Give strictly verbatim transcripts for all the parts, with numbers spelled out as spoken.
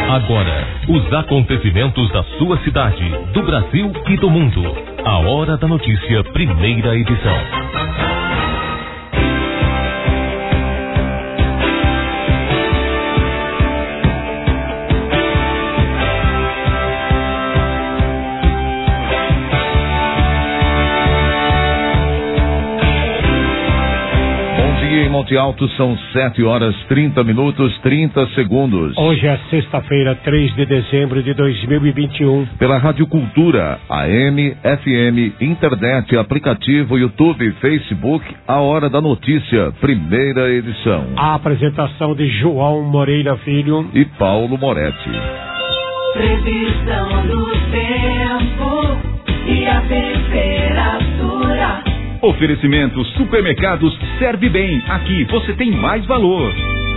Agora, os acontecimentos da sua cidade, do Brasil e do mundo. A Hora da Notícia, primeira edição. Em Monte Alto são sete horas trinta minutos trinta segundos. Hoje é sexta-feira, três de dezembro de dois mil e vinte e um. Pela Rádio Cultura, A M, F M, internet, aplicativo, YouTube, Facebook, A Hora da Notícia, primeira edição. A apresentação de João Moreira Filho e Paulo Moretti. Previsão do tempo e a temperatura. Oferecimento Supermercados Serve Bem. Aqui você tem mais valor.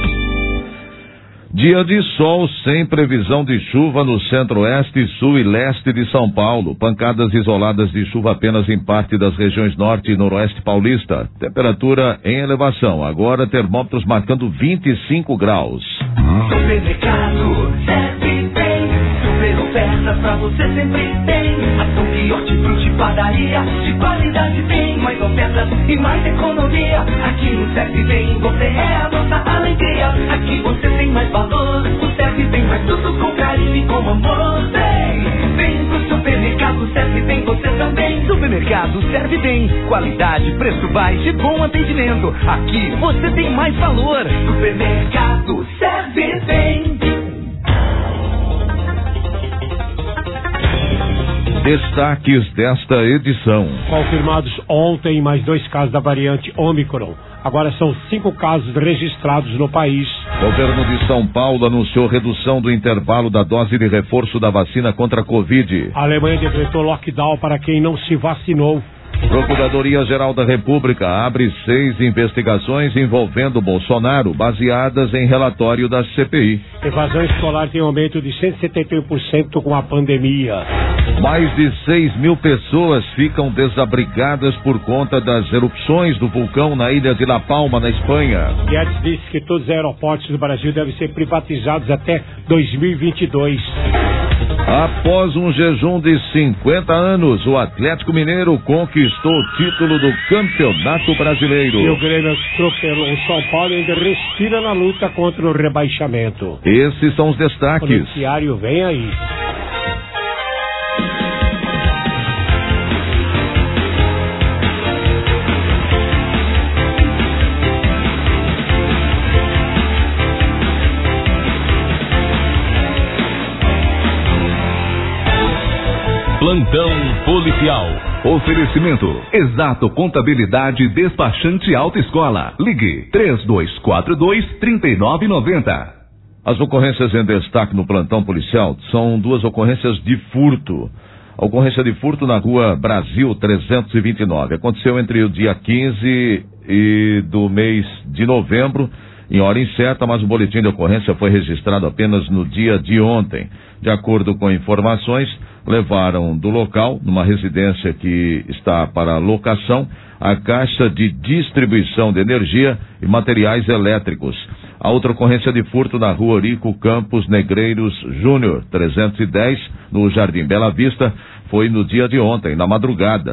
Dia de sol sem previsão de chuva no centro-oeste, sul e leste de São Paulo. Pancadas isoladas de chuva apenas em parte das regiões norte e noroeste paulista. Temperatura em elevação. Agora termômetros marcando vinte e cinco graus. Supermercado Serve Bem. Super ofertas pra você sempre tem. Ação de hortifruti, padaria, de qualidade tem. Mais ofertas e mais economia. Aqui no Serve Bem você é a nossa alegria. Aqui você tem mais valor. O Serve Bem faz tudo com carinho e com amor. Vem, vem pro supermercado Serve Bem você também. Supermercado Serve Bem. Qualidade, preço baixo e bom atendimento. Aqui você tem mais valor. Supermercado Serve Bem. Destaques desta edição. Confirmados ontem mais dois casos da variante Ômicron. Agora são cinco casos registrados no país. O governo de São Paulo anunciou redução do intervalo da dose de reforço da vacina contra a Covid. A Alemanha decretou lockdown para quem não se vacinou. Procuradoria-Geral da República abre seis investigações envolvendo Bolsonaro, baseadas em relatório da C P I. Evasão escolar tem aumento de cento e setenta e um por cento com a pandemia. Mais de seis mil pessoas ficam desabrigadas por conta das erupções do vulcão na ilha de La Palma, na Espanha. Guedes disse que todos os aeroportos do Brasil devem ser privatizados até dois mil e vinte e dois. Após um jejum de cinquenta anos, o Atlético Mineiro conquistou o título do Campeonato Brasileiro. E o Grêmio atropelou o São Paulo e ainda respira na luta contra o rebaixamento. Esses são os destaques. O noticiário vem aí. Plantão policial. Oferecimento Exato Contabilidade Despachante Autoescola. Ligue três dois quatro dois, três nove nove zero. As ocorrências em destaque no plantão policial são duas ocorrências de furto. A ocorrência de furto na rua Brasil trezentos e vinte e nove aconteceu entre o dia quinze e do mês de novembro, em hora incerta, mas o boletim de ocorrência foi registrado apenas no dia de ontem. De acordo com informações, levaram do local, numa residência que está para locação, a caixa de distribuição de energia e materiais elétricos. A outra ocorrência de furto na rua Eurico Campos Negreiros Júnior, trezentos e dez, no Jardim Bela Vista, foi no dia de ontem, na madrugada.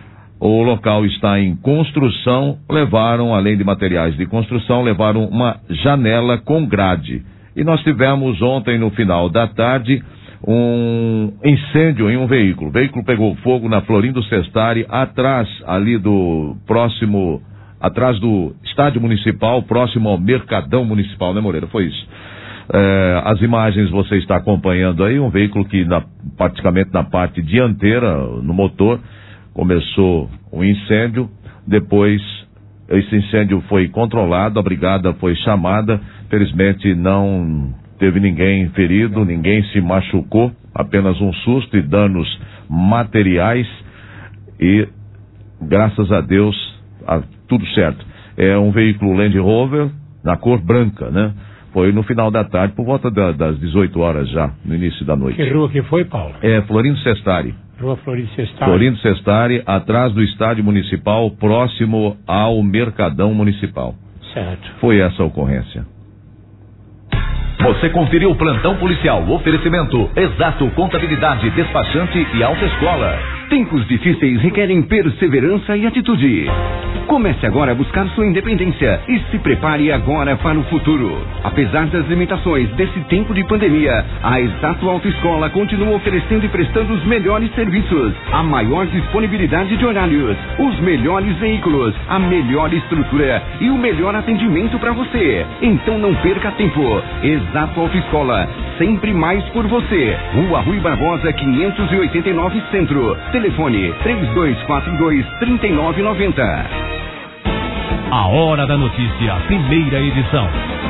O local está em construção, levaram, além de materiais de construção, levaram uma janela com grade. E nós tivemos ontem, no final da tarde, um incêndio em um veículo. O veículo pegou fogo na Florindo Sestari, atrás ali do próximo, atrás do estádio municipal, próximo ao Mercadão Municipal, né, Moreira? Foi isso. É, as imagens você está acompanhando aí, um veículo que na, praticamente na parte dianteira, no motor, começou um incêndio, depois esse incêndio foi controlado, a brigada foi chamada, felizmente não teve ninguém ferido, ninguém se machucou, apenas um susto e danos materiais e, graças a Deus, a, tudo certo. É um veículo Land Rover na cor branca, né? Foi no final da tarde, por volta da, das dezoito horas já, no início da noite. Que rua que foi, Paulo? É, Florindo Sestari. Rua Florindo Sestari. Florindo Sestari, atrás do estádio municipal, próximo ao Mercadão Municipal. Certo. Foi essa a ocorrência. Você conferiu o Plantão Policial. Oferecimento Exato Contabilidade, Despachante e Autoescola. Tempos difíceis requerem perseverança e atitude. Comece agora a buscar sua independência e se prepare agora para o futuro. Apesar das limitações desse tempo de pandemia, a Exato Autoescola continua oferecendo e prestando os melhores serviços, a maior disponibilidade de horários, os melhores veículos, a melhor estrutura e o melhor atendimento para você. Então não perca tempo. Exato Autoescola, sempre mais por você. Rua Rui Barbosa, quinhentos e oitenta e nove Centro. Telefone três dois quatro dois, três nove nove zero. A Hora da Notícia, primeira edição.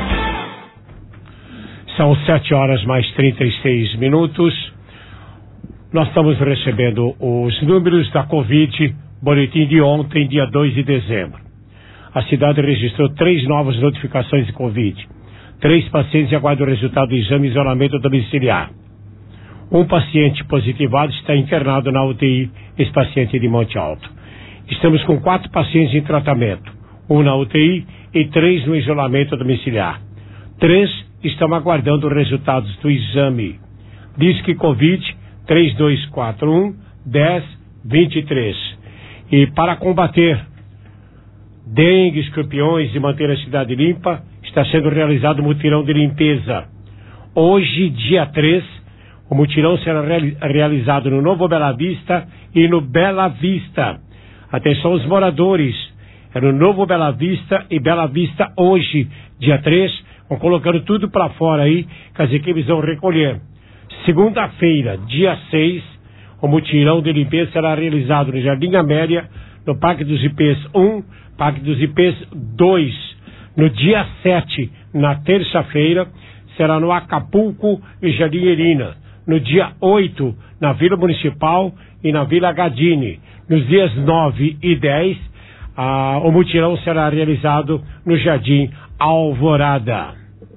São sete horas mais trinta e seis minutos. Nós estamos recebendo os números da Covid, boletim de ontem, dia dois de dezembro. A cidade registrou três novas notificações de Covid. Três pacientes aguardam o resultado do exame de isolamento domiciliar. Um paciente positivado está internado na U T I, esse paciente de Monte Alto. Estamos com quatro pacientes em tratamento, um na U T I e três no isolamento domiciliar. Três estão aguardando os resultados do exame. Diz que Covid três dois quatro um, um zero dois três. E para combater dengue, escorpiões e manter a cidade limpa, está sendo realizado um mutirão de limpeza. Hoje, dia três, o mutirão será reali- realizado no Novo Bela Vista e no Bela Vista. Atenção os moradores, é no Novo Bela Vista e Bela Vista hoje, dia três, vão colocando tudo para fora aí, que as equipes vão recolher. Segunda-feira, dia seis, o mutirão de limpeza será realizado no Jardim Amélia, no Parque dos Ipês um, Parque dos Ipês dois. No dia sete, na terça-feira, será no Acapulco e Jardim Erina. No dia oito, na Vila Municipal e na Vila Gadini. Nos dias nove e dez, ah, o mutirão será realizado no Jardim Alvorada.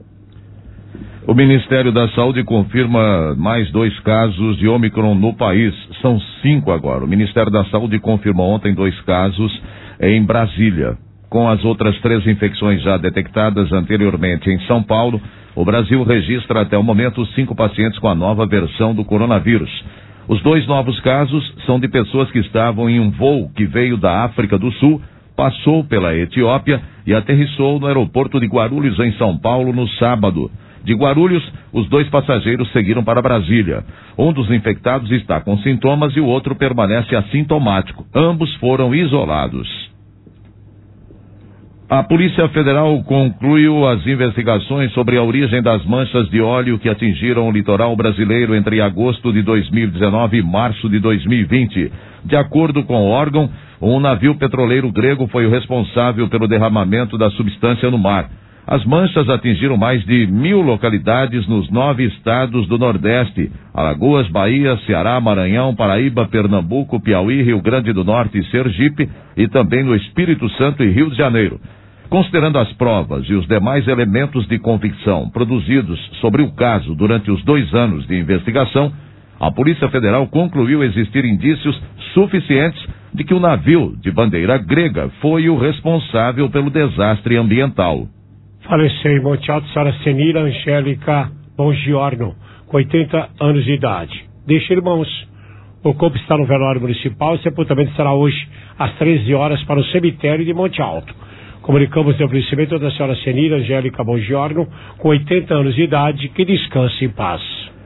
O Ministério da Saúde confirma mais dois casos de Ômicron no país. São cinco agora. O Ministério da Saúde confirmou ontem dois casos em Brasília. Com as outras três infecções já detectadas anteriormente em São Paulo, o Brasil registra até o momento cinco pacientes com a nova versão do coronavírus. Os dois novos casos são de pessoas que estavam em um voo que veio da África do Sul, passou pela Etiópia e aterrissou no aeroporto de Guarulhos, em São Paulo, no sábado. De Guarulhos, os dois passageiros seguiram para Brasília. Um dos infectados está com sintomas e o outro permanece assintomático. Ambos foram isolados. A Polícia Federal concluiu as investigações sobre a origem das manchas de óleo que atingiram o litoral brasileiro entre agosto de dois mil e dezenove e março de dois mil e vinte. De acordo com o órgão, um navio petroleiro grego foi o responsável pelo derramamento da substância no mar. As manchas atingiram mais de mil localidades nos nove estados do Nordeste: Alagoas, Bahia, Ceará, Maranhão, Paraíba, Pernambuco, Piauí, Rio Grande do Norte e Sergipe, e também no Espírito Santo e Rio de Janeiro. Considerando as provas e os demais elementos de convicção produzidos sobre o caso durante os dois anos de investigação, a Polícia Federal concluiu existir indícios suficientes de que o navio de bandeira grega foi o responsável pelo desastre ambiental. Faleceu em Monte Alto, senhora Senira Angélica Bongiorno, com oitenta anos de idade. Deixa, irmãos, o corpo está no velório municipal e o sepultamento será hoje às treze horas para o cemitério de Monte Alto. Comunicamos o falecimento da senhora Senira Angélica Bongiorno, com oitenta anos de idade, que descanse em paz.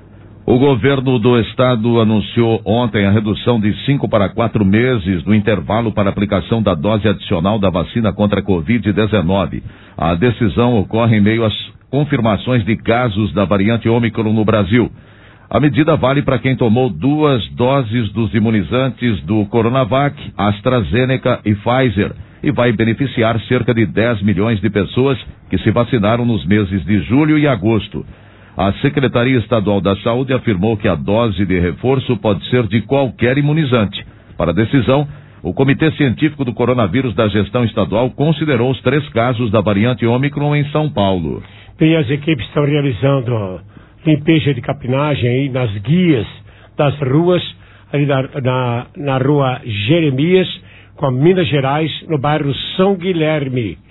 O governo do estado anunciou ontem a redução de cinco para quatro meses do intervalo para aplicação da dose adicional da vacina contra a covid dezenove. A decisão ocorre em meio às confirmações de casos da variante Ômicron no Brasil. A medida vale para quem tomou duas doses dos imunizantes do Coronavac, AstraZeneca e Pfizer, e vai beneficiar cerca de dez milhões de pessoas que se vacinaram nos meses de julho e agosto. A Secretaria Estadual da Saúde afirmou que a dose de reforço pode ser de qualquer imunizante. Para a decisão, o Comitê Científico do Coronavírus da Gestão Estadual considerou os três casos da variante Ômicron em São Paulo. Bem, as equipes estão realizando limpeza de capinagem aí nas guias das ruas, ali na, na, na rua Jeremias, com a Minas Gerais, no bairro São Guilherme.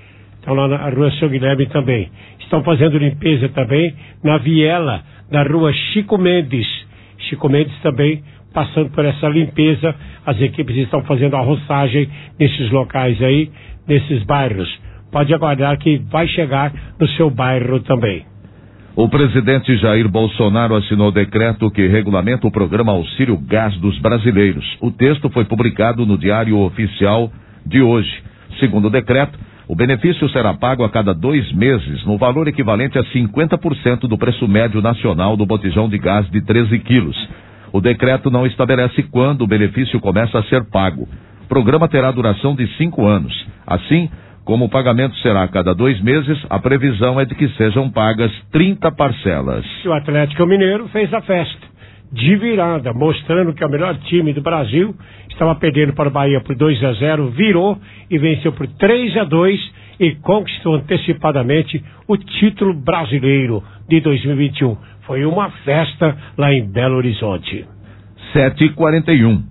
estão lá na rua São Guilherme também. Estão fazendo limpeza também na viela da rua Chico Mendes. Chico Mendes também passando por essa limpeza. As equipes estão fazendo a roçagem nesses locais aí, nesses bairros. Pode aguardar que vai chegar no seu bairro também. O presidente Jair Bolsonaro assinou decreto que regulamenta o programa Auxílio Gás dos Brasileiros. O texto foi publicado no Diário Oficial de hoje. Segundo o decreto, o benefício será pago a cada dois meses, no valor equivalente a cinquenta por cento do preço médio nacional do botijão de gás de treze quilos. O decreto não estabelece quando o benefício começa a ser pago. O programa terá duração de cinco anos. Assim, como o pagamento será a cada dois meses, a previsão é de que sejam pagas trinta parcelas. O Atlético Mineiro fez a festa de virada, mostrando que é o melhor time do Brasil. Estava perdendo para o Bahia por dois a zero, virou e venceu por três a dois e conquistou antecipadamente o título brasileiro de dois mil e vinte e um. Foi uma festa lá em Belo Horizonte. sete e quarenta e um.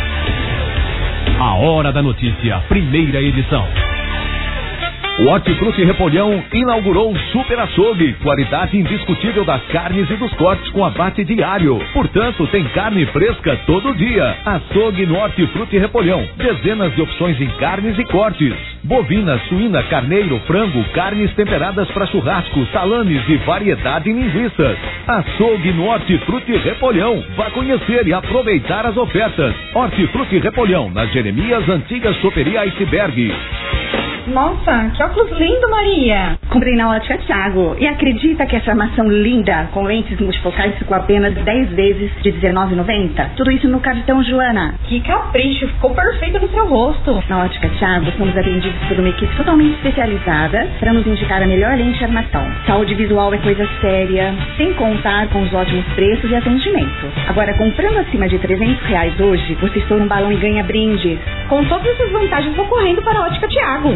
A Hora da Notícia, primeira edição. O Hortifruti Repolhão inaugurou o Super Açougue, qualidade indiscutível das carnes e dos cortes com abate diário. Portanto, tem carne fresca todo dia. Açougue no Hortifruti Repolhão. Dezenas de opções em carnes e cortes. Bovina, suína, carneiro, frango, carnes temperadas para churrasco, salames e variedade em linguiças. Açougue no Hortifruti Repolhão. Vá conhecer e aproveitar as ofertas. Hortifruti Repolhão, na Jeremias Antiga Choperia Iceberg. Nossa, que óculos lindo, Maria! Comprei na Ótica Thiago. E acredita que essa armação linda, com lentes multifocais, ficou apenas dez vezes de dezenove reais e noventa centavos? Tudo isso no cartão Joana. Que capricho, ficou perfeito no seu rosto. Na Ótica Thiago, somos atendidos por uma equipe totalmente especializada para nos indicar a melhor lente de armação. Saúde visual é coisa séria, sem contar com os ótimos preços e atendimento. Agora, comprando acima de trezentos reais hoje, você estoura um balão e ganha brindes. Com todas essas vantagens, vou correndo para a Ótica Thiago.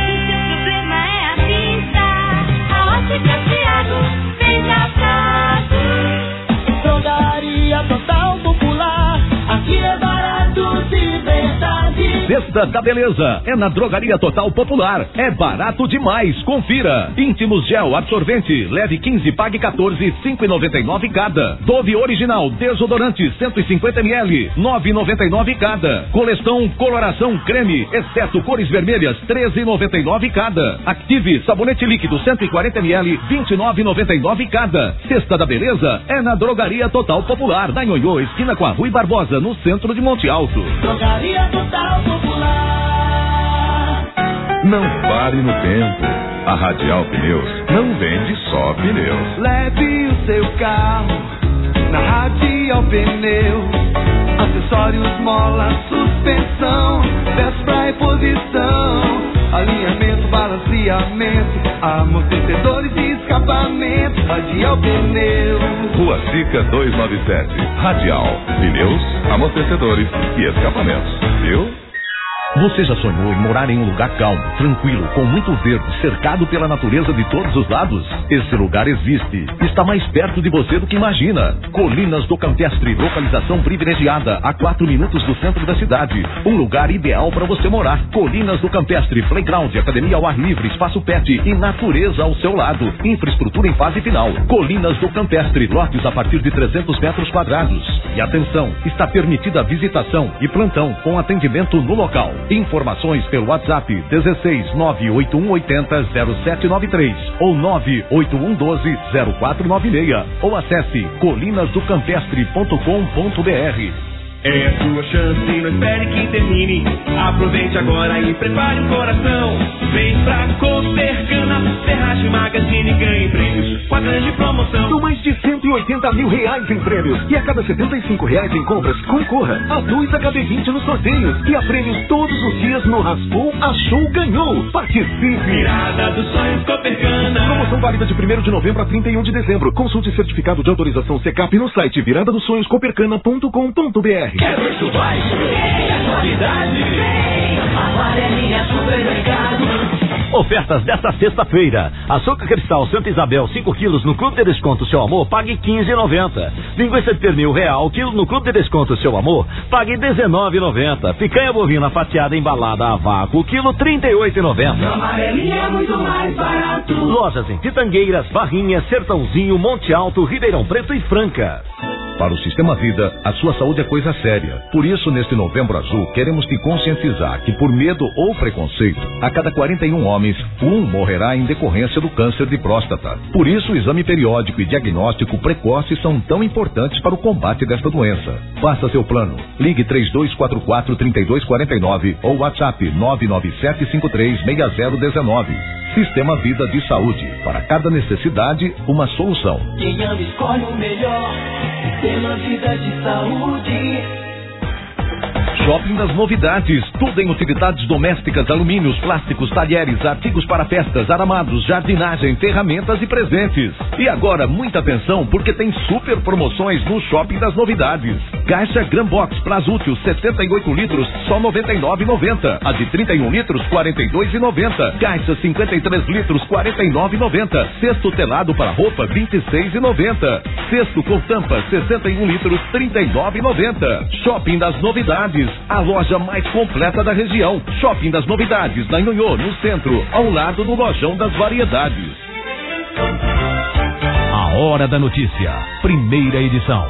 Drogaria Total Popular, aqui é barato de verdade. Cesta da Beleza é na Drogaria Total Popular. É barato demais, confira. Íntimos Gel Absorvente, leve quinze, pague quatorze, cinco reais e noventa e nove cada. Dove Original Desodorante cento e cinquenta mililitros, nove reais e noventa e nove cada. Colestão Coloração Creme, exceto cores vermelhas, treze reais e noventa e nove cada. Active Sabonete Líquido cento e quarenta mililitros, vinte e nove reais e noventa e nove cada. Cesta da Beleza é na Drogaria Total Popular, na Nhonhô, esquina com a Rui Barbosa, no centro de Monte Alto. Drogaria Total Popular. Não pare no tempo. A Radial Pneus não vende só pneus. Leve o seu carro na Radial Pneus. Acessórios, mola, suspensão, peças pra reposição, alinhamento, balanceamento, amortecedores e escapamento. Radial Pneus. Rua Sica duzentos e noventa e sete. Radial Pneus, amortecedores e escapamentos. Viu? Você já sonhou em morar em um lugar calmo, tranquilo, com muito verde, cercado pela natureza de todos os lados? Esse lugar existe. Está mais perto de você do que imagina. Colinas do Campestre, localização privilegiada, a quatro minutos do centro da cidade. Um lugar ideal para você morar. Colinas do Campestre, playground, academia ao ar livre, espaço pet e natureza ao seu lado. Infraestrutura em fase final. Colinas do Campestre, lotes a partir de trezentos metros quadrados. E atenção, está permitida a visitação e plantão com atendimento no local. Informações pelo WhatsApp dezesseis, nove oito um oito zero, zero sete nove três ou nove oito um um dois, zero quatro nove seis ou acesse colinas do campestre ponto com ponto br. É a sua chance, não espere que termine. Aproveite agora e prepare o coração. Vem pra Copercana, Ferragem Magazine, ganhe prêmios com a grande promoção. São mais de cento e oitenta mil reais em prêmios. E a cada setenta e cinco reais em compras, concorra a dois H B vinte nos sorteios. E a prêmios todos os dias no Raspou, Achou, Ganhou. Participe! Virada dos Sonhos Copercana. Promoção válida de primeiro de novembro a trinta e um de dezembro. Consulte certificado de autorização Secap no site virada dos sonhos copercana ponto com ponto br. Quer preço baixo? Quer qualidade? Amarelinha Supermercado. Ofertas desta sexta-feira. Açúcar cristal Santa Isabel cinco quilos no Clube de Desconto Seu Amor, pague quinze reais e noventa centavos. Linguiça de pernil real, quilo no Clube de Desconto Seu Amor, pague dezenove reais e noventa centavos. Picanha bovina fatiada embalada a vácuo, quilo trinta e oito reais e noventa centavos. Amarelinha é muito mais barato. Lojas em Pitangueiras, Barrinhas, Sertãozinho, Monte Alto, Ribeirão Preto e Franca. Para o Sistema Vida, a sua saúde é coisa séria. Por isso, neste Novembro Azul, queremos te conscientizar que por medo ou preconceito, a cada quarenta e um homens, um morrerá em decorrência do câncer de próstata. Por isso, o exame periódico e diagnóstico precoce são tão importantes para o combate desta doença. Faça seu plano. Ligue três dois quatro quatro, três dois quatro nove ou WhatsApp nove nove sete cinco três seis zero um nove. Sistema Vida de Saúde. Para cada necessidade, uma solução. Quem ama escolhe o melhor. Sistema Vida de Saúde. Shopping das Novidades, tudo em utilidades domésticas, alumínios, plásticos, talheres, artigos para festas, aramados, jardinagem, ferramentas e presentes. E agora, muita atenção, porque tem super promoções no Shopping das Novidades. Caixa Grambox Plasútil setenta e oito litros, só noventa e nove reais e noventa centavos. A de trinta e um litros, quarenta e dois reais e noventa centavos. Caixa cinquenta e três litros, quarenta e nove reais e noventa centavos. Cesto telado para roupa, vinte e seis reais e noventa centavos. Cesto com tampa, sessenta e um litros, trinta e nove reais e noventa centavos. Shopping das Novidades, a loja mais completa da região. Shopping das Novidades, na Nhonhô, no centro, ao lado do Lojão das Variedades. A Hora da Notícia, primeira edição.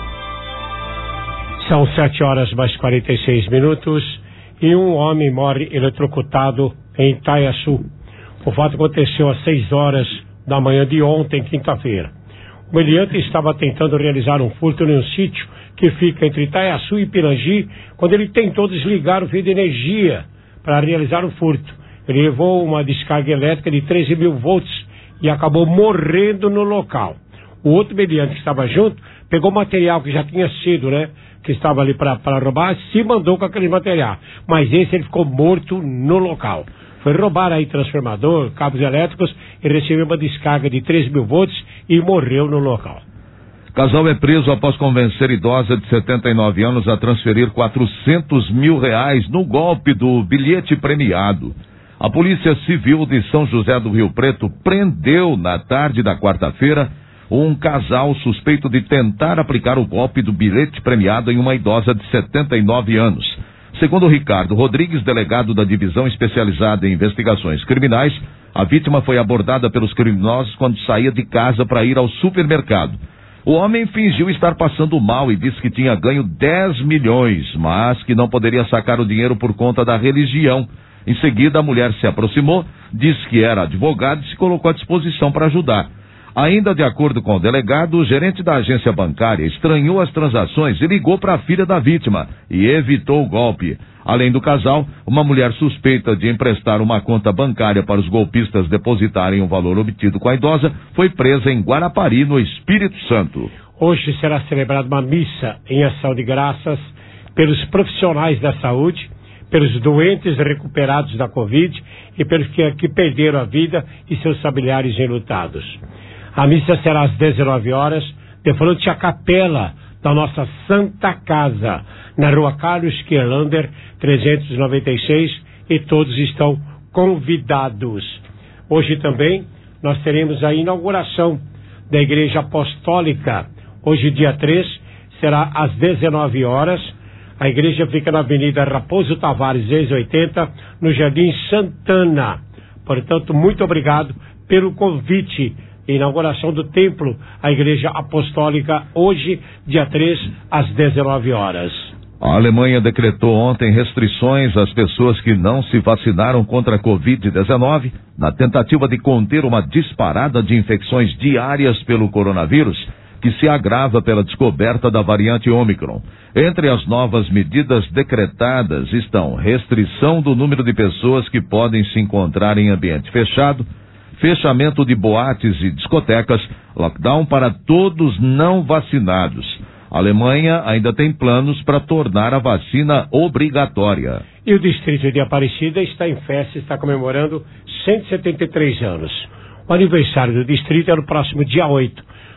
São sete horas mais quarenta e seis minutos e um homem morre eletrocutado em Itaiaçu. O fato aconteceu às seis horas da manhã de ontem, quinta-feira. O meliante estava tentando realizar um furto em um sítio que fica entre Itaiaçu e Pirangi, quando ele tentou desligar o fio de energia para realizar o furto. Ele levou uma descarga elétrica de treze mil volts e acabou morrendo no local. O outro meliante que estava junto pegou material que já tinha sido, né, que estava ali para roubar, se mandou com aquele material. Mas esse ele ficou morto no local. Foi roubar aí transformador, cabos elétricos e recebeu uma descarga de treze mil volts e morreu no local. Casal é preso após convencer idosa de setenta e nove anos a transferir quatrocentos mil reais no golpe do bilhete premiado. A Polícia Civil de São José do Rio Preto prendeu na tarde da quarta-feira um casal suspeito de tentar aplicar o golpe do bilhete premiado em uma idosa de setenta e nove anos. Segundo Ricardo Rodrigues, delegado da Divisão Especializada em Investigações Criminais, a vítima foi abordada pelos criminosos quando saía de casa para ir ao supermercado. O homem fingiu estar passando mal e disse que tinha ganho dez milhões, mas que não poderia sacar o dinheiro por conta da religião. Em seguida, a mulher se aproximou, disse que era advogado e se colocou à disposição para ajudar. Ainda de acordo com o delegado, o gerente da agência bancária estranhou as transações e ligou para a filha da vítima e evitou o golpe. Além do casal, uma mulher suspeita de emprestar uma conta bancária para os golpistas depositarem o valor obtido com a idosa foi presa em Guarapari, no Espírito Santo. Hoje será celebrada uma missa em ação de graças pelos profissionais da saúde, pelos doentes recuperados da Covid e pelos que, que perderam a vida e seus familiares enlutados. A missa será às dezenove horas, de frente à capela da nossa Santa Casa, na rua Carlos Querlander, trezentos e noventa e seis, e todos estão convidados. Hoje também nós teremos a inauguração da Igreja Apostólica. Hoje, dia três, será às dezenove horas. A igreja fica na Avenida Raposo Tavares, seiscentos e oitenta, no Jardim Santana. Portanto, muito obrigado pelo convite. Inauguração do templo, a Igreja Apostólica, hoje, dia três, às dezenove horas. A Alemanha decretou ontem restrições às pessoas que não se vacinaram contra a covid dezenove, na tentativa de conter uma disparada de infecções diárias pelo coronavírus, que se agrava pela descoberta da variante Ômicron. Entre as novas medidas decretadas estão restrição do número de pessoas que podem se encontrar em ambiente fechado, fechamento de boates e discotecas, lockdown para todos não vacinados. A Alemanha ainda tem planos para tornar a vacina obrigatória. E o distrito de Aparecida está em festa, está comemorando cento e setenta e três anos. O aniversário do distrito é no próximo dia oito.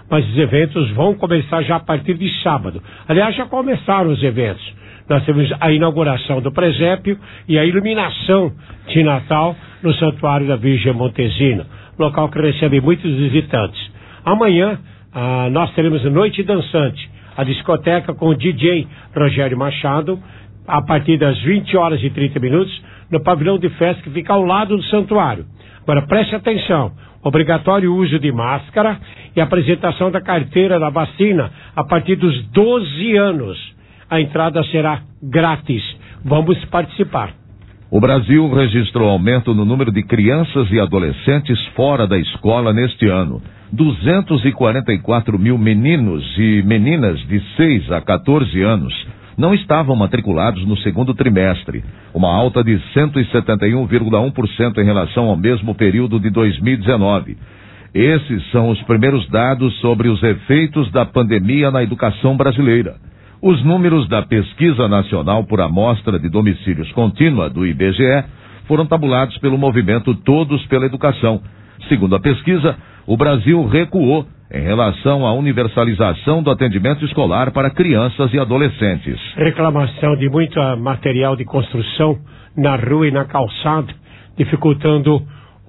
mas os eventos vão começar já a partir de sábado. Aliás, já começaram os eventos. Nós temos a inauguração do presépio e a iluminação de Natal no Santuário da Virgem Montesina, local que recebe muitos visitantes. Amanhã, ah, nós teremos Noite Dançante, a discoteca com o D J Rogério Machado, a partir das vinte horas e trinta minutos, no pavilhão de festa que fica ao lado do santuário. Agora, preste atenção, obrigatório uso de máscara e apresentação da carteira da vacina a partir dos doze anos. A entrada será grátis. Vamos participar. O Brasil registrou aumento no número de crianças e adolescentes fora da escola neste ano. duzentos e quarenta e quatro mil meninos e meninas de seis a quatorze anos não estavam matriculados no segundo trimestre, uma alta de cento e setenta e um vírgula um por cento em relação ao mesmo período de dois mil e dezenove. Esses são os primeiros dados sobre os efeitos da pandemia na educação brasileira. Os números da Pesquisa Nacional por Amostra de Domicílios Contínua, do I B G E, foram tabulados pelo movimento Todos pela Educação. Segundo a pesquisa, o Brasil recuou em relação à universalização do atendimento escolar para crianças e adolescentes. Reclamação de muito material de construção na rua e na calçada, dificultando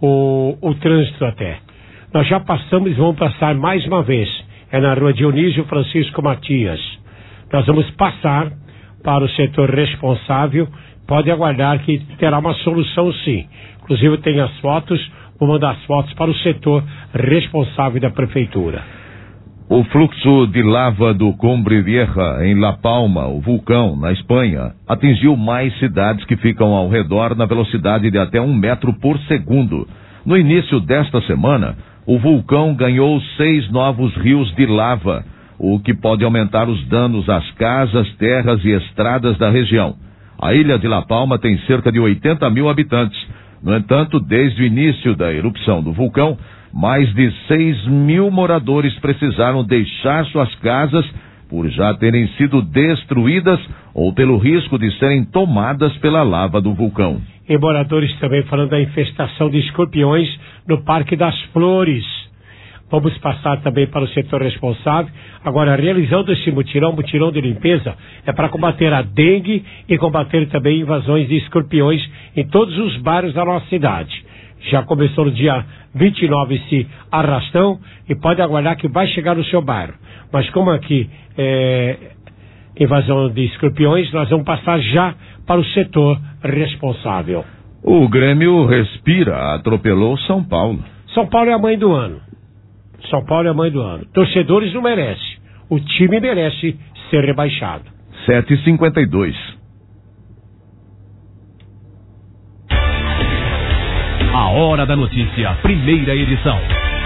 o, o trânsito até. Nós já passamos e vamos passar mais uma vez. É na rua Dionísio Francisco Matias. Nós vamos passar para o setor responsável. Pode aguardar que terá uma solução sim. Inclusive tem as fotos, vou mandar as fotos para o setor responsável da prefeitura. O fluxo de lava do Cumbre Vieja em La Palma, o vulcão, na Espanha, atingiu mais cidades que ficam ao redor na velocidade de até um metro por segundo. No início desta semana, o vulcão ganhou seis novos rios de lava, o que pode aumentar os danos às casas, terras e estradas da região. A ilha de La Palma tem cerca de oitenta mil habitantes. No entanto, desde o início da erupção do vulcão, mais de seis mil moradores precisaram deixar suas casas por já terem sido destruídas ou pelo risco de serem tomadas pela lava do vulcão. E moradores também falando da infestação de escorpiões no Parque das Flores. Vamos passar também para o setor responsável. Agora, realizando esse mutirão, mutirão de limpeza, é para combater a dengue e combater também invasões de escorpiões em todos os bairros da nossa cidade. Já começou no dia vinte e nove esse arrastão e pode aguardar que vai chegar no seu bairro. Mas como aqui é invasão de escorpiões, nós vamos passar já para o setor responsável. O Grêmio respira, atropelou São Paulo. São Paulo é a mãe do ano. São Paulo é a mãe do ano. Torcedores não merecem. O time merece ser rebaixado. sete e cinquenta e dois. A Hora da Notícia, primeira edição.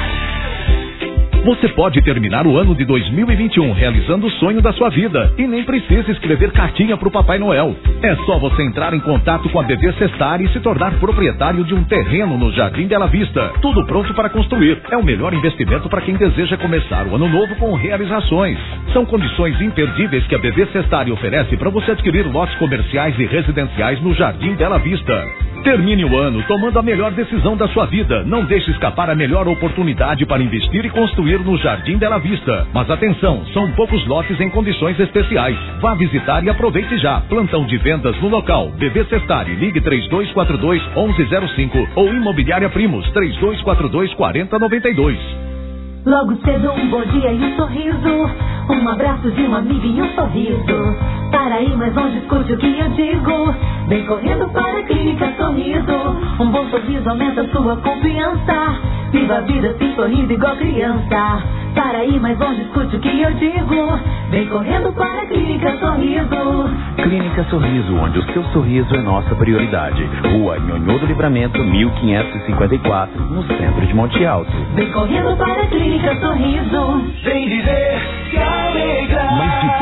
Você pode terminar o ano de dois mil e vinte e um realizando o sonho da sua vida e nem precisa escrever cartinha para o Papai Noel. É só você entrar em contato com a B V Sestar e se tornar proprietário de um terreno no Jardim Bela Vista. Tudo pronto para construir. É o melhor investimento para quem deseja começar o ano novo com realizações. São condições imperdíveis que a B V Sestar oferece para você adquirir lotes comerciais e residenciais no Jardim Bela Vista. Termine o ano tomando a melhor decisão da sua vida. Não deixe escapar a melhor oportunidade para investir e construir no Jardim Bela Vista. Mas atenção, são poucos lotes em condições especiais. Vá visitar e aproveite já. Plantão de vendas no local. B V Sestar, ligue três dois quatro dois, um um zero cinco ou Imobiliária Primos, três dois quatro dois, quatro zero nove dois. Logo cedo um bom dia e um sorriso, um abraço de um amigo e um sorriso. Para ir mais longe, escute o que eu digo. Vem correndo para a Clínica Sorriso. Um bom sorriso aumenta sua confiança. Viva a vida assim sorrindo igual criança. Para ir mais longe, escute o que eu digo. Vem correndo para a Clínica Sorriso. Clínica Sorriso, onde o seu sorriso é nossa prioridade. Rua Nhonhô do Livramento, mil quinhentos e cinquenta e quatro, no centro de Monte Alto. Vem correndo para a Clínica Sorriso. Vem dizer que alegra. Mais de dois milhões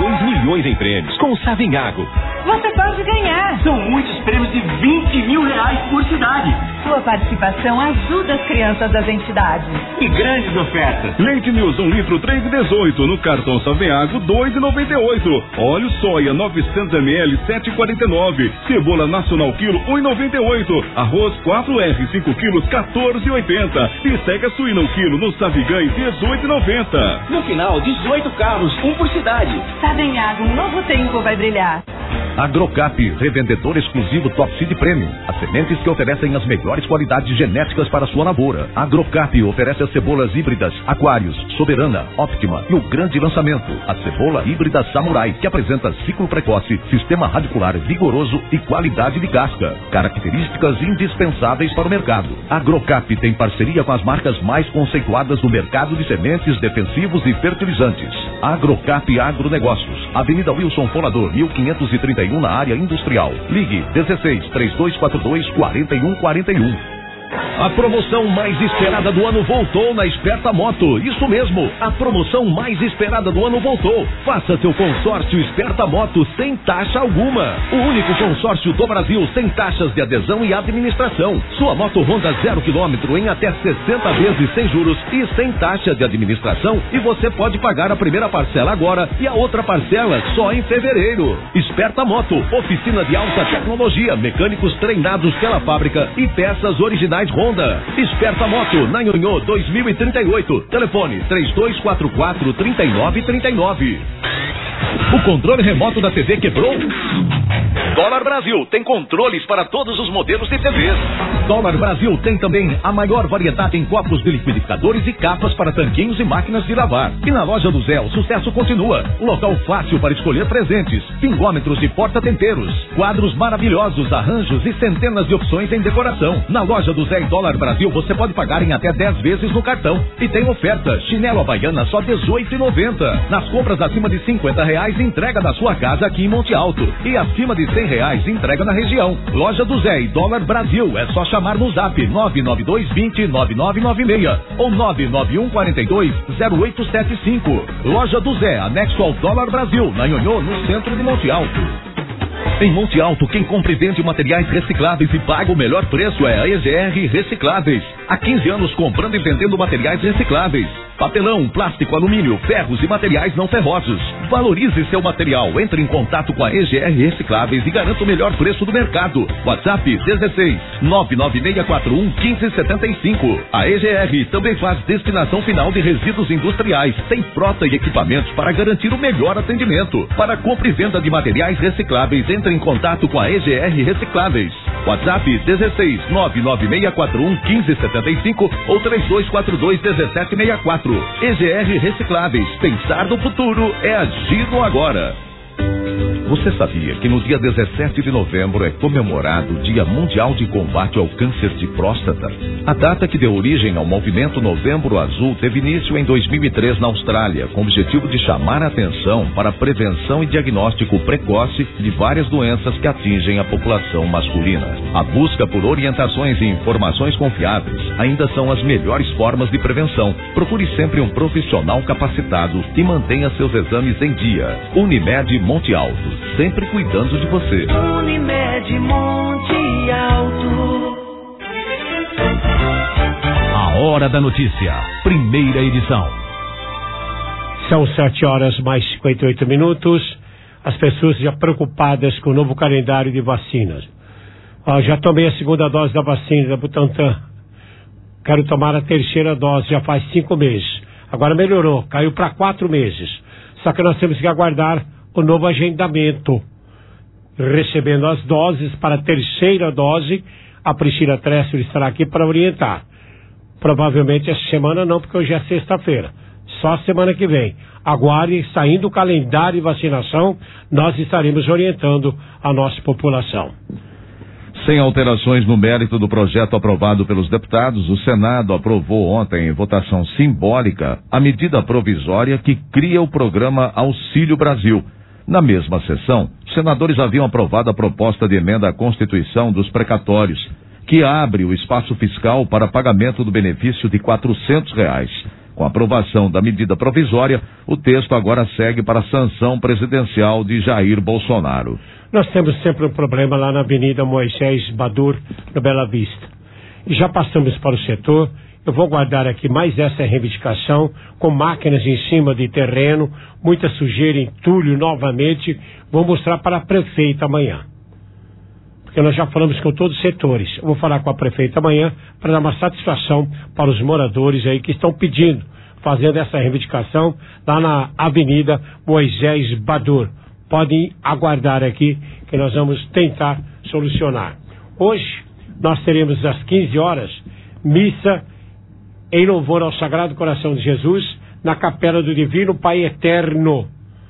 milhões em prêmios. Com o Savinhago, você pode ganhar. São muitos prêmios de vinte mil reais por cidade. Sua participação ajuda as crianças das entidades. E grandes ofertas. Leite News, um litro, três e dezoito. No cartão Savinhago, dois e noventa e oito. Óleo soia, novecentos mililitros, sete e quarenta e nove. Cebola nacional, quilo, um e noventa e oito. Arroz quatro R, cinco quilos, quatorze e oitenta. Bisteca suína, um quilo, no Savigãe, dezoito e noventa. No final, dezoito carros, um por cidade. Savinhago, um novo tempo vai brilhar. Agrocap, revendedor exclusivo Top Seed Premium. As sementes que oferecem as melhores qualidades genéticas para sua lavoura. Agrocap oferece as cebolas híbridas Aquários, Soberana, Optima e o grande lançamento, a cebola híbrida Samurai, que apresenta ciclo precoce, sistema radicular vigoroso e qualidade de casca. Características indispensáveis para o mercado. Agrocap tem parceria com as marcas mais conceituadas do mercado de sementes, defensivos e fertilizantes. Agrocap Agronegócios, Avenida Wilson Fonador, mil quinhentos e trinta e um, na área industrial. Ligue dezesseis, três dois quatro dois, quatro um quatro um. A promoção mais esperada do ano voltou na Esperta Moto. Isso mesmo, a promoção mais esperada do ano voltou. Faça seu consórcio Esperta Moto sem taxa alguma. O único consórcio do Brasil sem taxas de adesão e administração. Sua moto Honda zero quilômetro em até sessenta vezes sem juros e sem taxa de administração. E você pode pagar a primeira parcela agora e a outra parcela só em fevereiro. Esperta Moto, oficina de alta tecnologia, mecânicos treinados pela fábrica e peças originais Honda. Esperta Moto, na Nhonhô dois mil e trinta e oito. Telefone três dois quatro quatro, três nove três nove. O controle remoto da T V quebrou? Dólar Brasil tem controles para todos os modelos de T Vs. Dólar Brasil tem também a maior variedade em copos de liquidificadores e capas para tanquinhos e máquinas de lavar. E na loja do Zé, o sucesso continua. Um local fácil para escolher presentes, pingômetros e porta-temperos, quadros maravilhosos, arranjos e centenas de opções em decoração. Na loja do Zé e Dólar Brasil você pode pagar em até dez vezes no cartão. E tem oferta, chinelo havaiana só dezoito reais e noventa centavos. Nas compras acima de cinquenta reais, entrega da sua casa aqui em Monte Alto. E acima de cem reais, entrega na região. Loja do Zé e Dólar Brasil, é só chamar no zap nove nove dois dois zero, nove nove nove seis ou nove nove um quatro dois, zero oito sete cinco. Loja do Zé, anexo ao Dólar Brasil, na Nhonhô, no centro de Monte Alto. Em Monte Alto, quem compra e vende materiais recicláveis e paga o melhor preço é a E G R Recicláveis. Há quinze anos comprando e vendendo materiais recicláveis. Papelão, plástico, alumínio, ferros e materiais não ferrosos. Valorize seu material. Entre em contato com a E G R Recicláveis e garanta o melhor preço do mercado. WhatsApp dezesseis, nove nove seis quatro um, um cinco sete cinco. A E G R também faz destinação final de resíduos industriais. Tem frota e equipamentos para garantir o melhor atendimento. Para compra e venda de materiais recicláveis, entre em contato com a E G R Recicláveis. WhatsApp dezesseis, nove nove seis quatro um, um cinco sete cinco ou três dois quatro dois, um sete seis quatro. E G R Recicláveis. Pensar no futuro é agir no agora. Você sabia que no dia dezessete de novembro é comemorado o Dia Mundial de Combate ao Câncer de Próstata? A data que deu origem ao movimento Novembro Azul teve início em dois mil e três na Austrália, com o objetivo de chamar a atenção para a prevenção e diagnóstico precoce de várias doenças que atingem a população masculina. A busca por orientações e informações confiáveis ainda são as melhores formas de prevenção. Procure sempre um profissional capacitado e mantenha seus exames em dia. Unimed Monte Alto, sempre cuidando de você. Unimed Monte Alto. A Hora da Notícia, primeira edição. São sete horas mais cinquenta e oito minutos. As pessoas já preocupadas com o novo calendário de vacinas. Ah, já tomei a segunda dose da vacina da Butantan. Quero tomar a terceira dose, já faz cinco meses. Agora melhorou, caiu para quatro meses. Só que nós temos que aguardar o novo agendamento. Recebendo as doses para a terceira dose, a Priscila Tressler estará aqui para orientar. Provavelmente essa semana não, porque hoje é sexta-feira. Só semana que vem. Aguarde, saindo o calendário de vacinação, nós estaremos orientando a nossa população. Sem alterações no mérito do projeto aprovado pelos deputados, o Senado aprovou ontem, em votação simbólica, a medida provisória que cria o programa Auxílio Brasil. Na mesma sessão, os senadores haviam aprovado a proposta de emenda à Constituição dos precatórios, que abre o espaço fiscal para pagamento do benefício de quatrocentos reais. Com a aprovação da medida provisória, o texto agora segue para a sanção presidencial de Jair Bolsonaro. Nós temos sempre um problema lá na Avenida Moisés Badur, no Bela Vista. E já passamos para o setor. Eu vou guardar aqui mais essa reivindicação, com máquinas em cima de terreno, muita sujeira, entulho novamente. Vou mostrar para a prefeita amanhã. Porque nós já falamos com todos os setores. Eu vou falar com a prefeita amanhã para dar uma satisfação para os moradores aí que estão pedindo, fazendo essa reivindicação lá na Avenida Moisés Badur. Podem aguardar aqui que nós vamos tentar solucionar. Hoje nós teremos às quinze horas missa em louvor ao Sagrado Coração de Jesus na Capela do Divino Pai Eterno.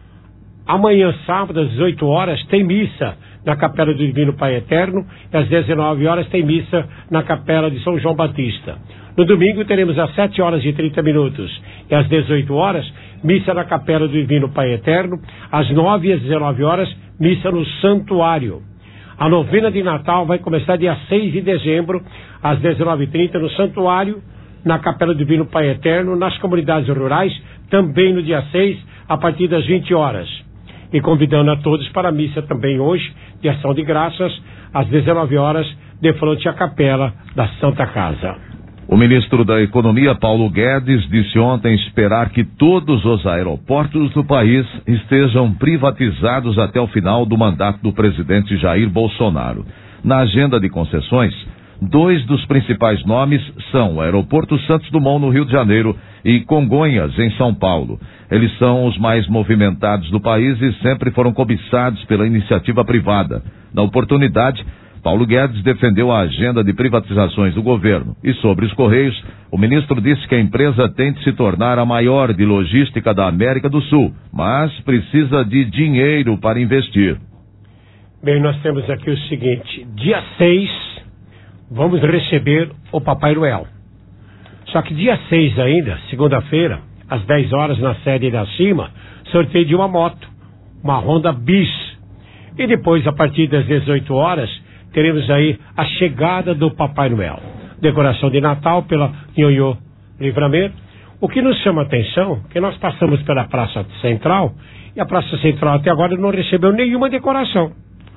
Amanhã, sábado, às dezoito horas, tem missa na Capela do Divino Pai Eterno e às dezenove horas tem missa na Capela de São João Batista. No domingo teremos às sete horas e trinta minutos e às dezoito horas, missa na Capela do Divino Pai Eterno, às nove e às dezenove horas, missa no Santuário. A novena de Natal vai começar dia seis de dezembro, às dezenove e trinta, no Santuário, na Capela do Divino Pai Eterno, nas comunidades rurais, também no dia seis, a partir das vinte horas. E convidando a todos para a missa também hoje, de ação de graças, às dezenove horas, de frente à Capela da Santa Casa. O ministro da Economia, Paulo Guedes, disse ontem esperar que todos os aeroportos do país estejam privatizados até o final do mandato do presidente Jair Bolsonaro. Na agenda de concessões, dois dos principais nomes são o Aeroporto Santos Dumont, no Rio de Janeiro, e Congonhas, em São Paulo. Eles são os mais movimentados do país e sempre foram cobiçados pela iniciativa privada. Na oportunidade, Paulo Guedes defendeu a agenda de privatizações do governo. E sobre os Correios, o ministro disse que a empresa tem de se tornar a maior de logística da América do Sul, mas precisa de dinheiro para investir. Bem, nós temos aqui o seguinte: dia seis, vamos receber o Papai Noel. Só que dia seis ainda, segunda-feira, às dez horas, na sede da Cima, sorteio de uma moto, uma Honda Bis. E depois, a partir das dezoito horas, teremos aí a chegada do Papai Noel. Decoração de Natal pela Nhonhô Livramento. O que nos chama a atenção é que nós passamos pela Praça Central e a Praça Central até agora não recebeu nenhuma decoração.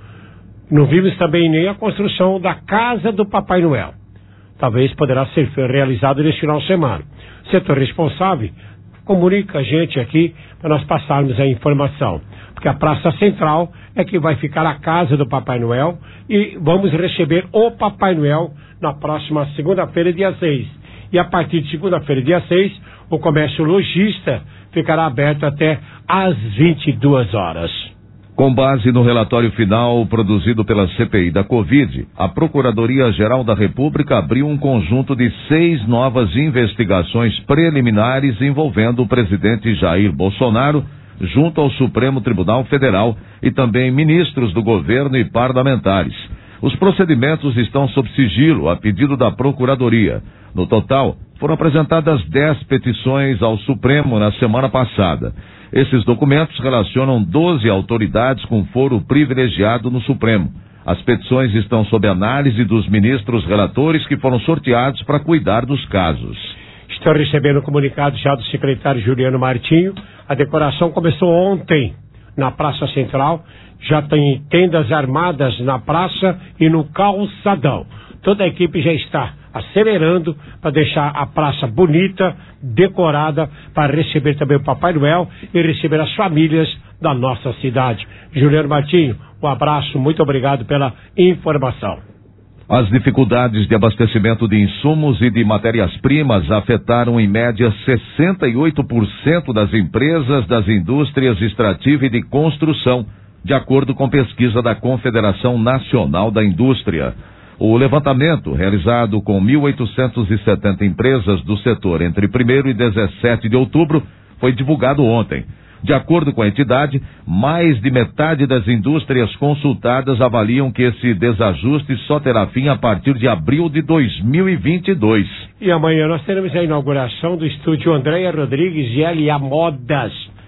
Não vimos também nem a construção da Casa do Papai Noel. Talvez poderá ser realizado neste final de semana. O setor responsável comunica a gente aqui para nós passarmos a informação. Porque a Praça Central é que vai ficar a casa do Papai Noel e vamos receber o Papai Noel na próxima segunda-feira, dia seis. E a partir de segunda-feira, dia seis, o comércio lojista ficará aberto até às vinte e duas horas. Com base no relatório final produzido pela C P I da Covid, a Procuradoria-Geral da República abriu um conjunto de seis novas investigações preliminares envolvendo o presidente Jair Bolsonaro, junto ao Supremo Tribunal Federal e também ministros do governo e parlamentares. Os procedimentos estão sob sigilo a pedido da Procuradoria. No total, foram apresentadas dez petições ao Supremo na semana passada. Esses documentos relacionam doze autoridades com foro privilegiado no Supremo. As petições estão sob análise dos ministros relatores que foram sorteados para cuidar dos casos. Estou recebendo o comunicado já do secretário Juliano Martinho. A decoração começou ontem na Praça Central. Já tem tendas armadas na praça e no calçadão. Toda a equipe já está acelerando para deixar a praça bonita, decorada, para receber também o Papai Noel e receber as famílias da nossa cidade. Juliano Martinho, um abraço, muito obrigado pela informação. As dificuldades de abastecimento de insumos e de matérias-primas afetaram em média sessenta e oito por cento das empresas das indústrias extrativa e de construção, de acordo com pesquisa da Confederação Nacional da Indústria. O levantamento, realizado com mil oitocentas e setenta empresas do setor entre primeiro e dezessete de outubro, foi divulgado ontem. De acordo com a entidade, mais de metade das indústrias consultadas avaliam que esse desajuste só terá fim a partir de abril de dois mil e vinte e dois. E amanhã nós teremos a inauguração do estúdio Andréia Rodrigues e L A Modas.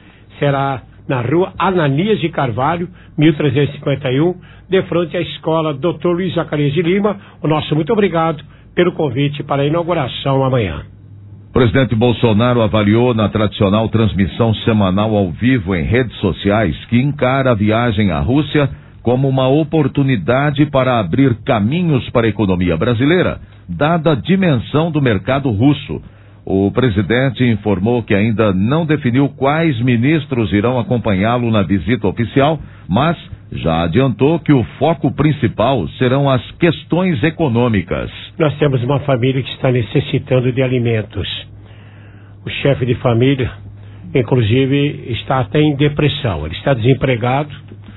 Será na rua Ananias de Carvalho, mil trezentos e cinquenta e um, de frente à escola doutor Luiz Zacarias de Lima. O nosso muito obrigado pelo convite para a inauguração amanhã. presidente Bolsonaro avaliou na tradicional transmissão semanal ao vivo em redes sociais que encara a viagem à Rússia como uma oportunidade para abrir caminhos para a economia brasileira, dada a dimensão do mercado russo. O presidente informou que ainda não definiu quais ministros irão acompanhá-lo na visita oficial, mas já adiantou que o foco principal serão as questões econômicas. Nós temos uma família que está necessitando de alimentos. O chefe de família, inclusive, está até em depressão. Ele está desempregado,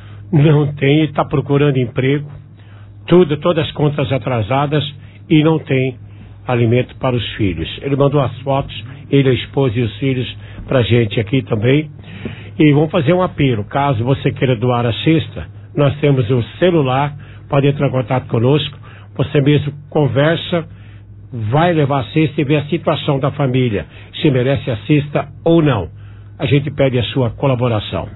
não tem, está procurando emprego, tudo, todas as contas atrasadas e não tem alimento para os filhos. Ele mandou as fotos, ele, a esposa e os filhos, para a gente aqui também. E vamos fazer um apelo. Caso você queira doar a cesta, nós temos o celular, pode entrar em contato conosco. Você mesmo conversa, vai levar a cesta e ver a situação da família, se merece a cesta ou não. A gente pede a sua colaboração.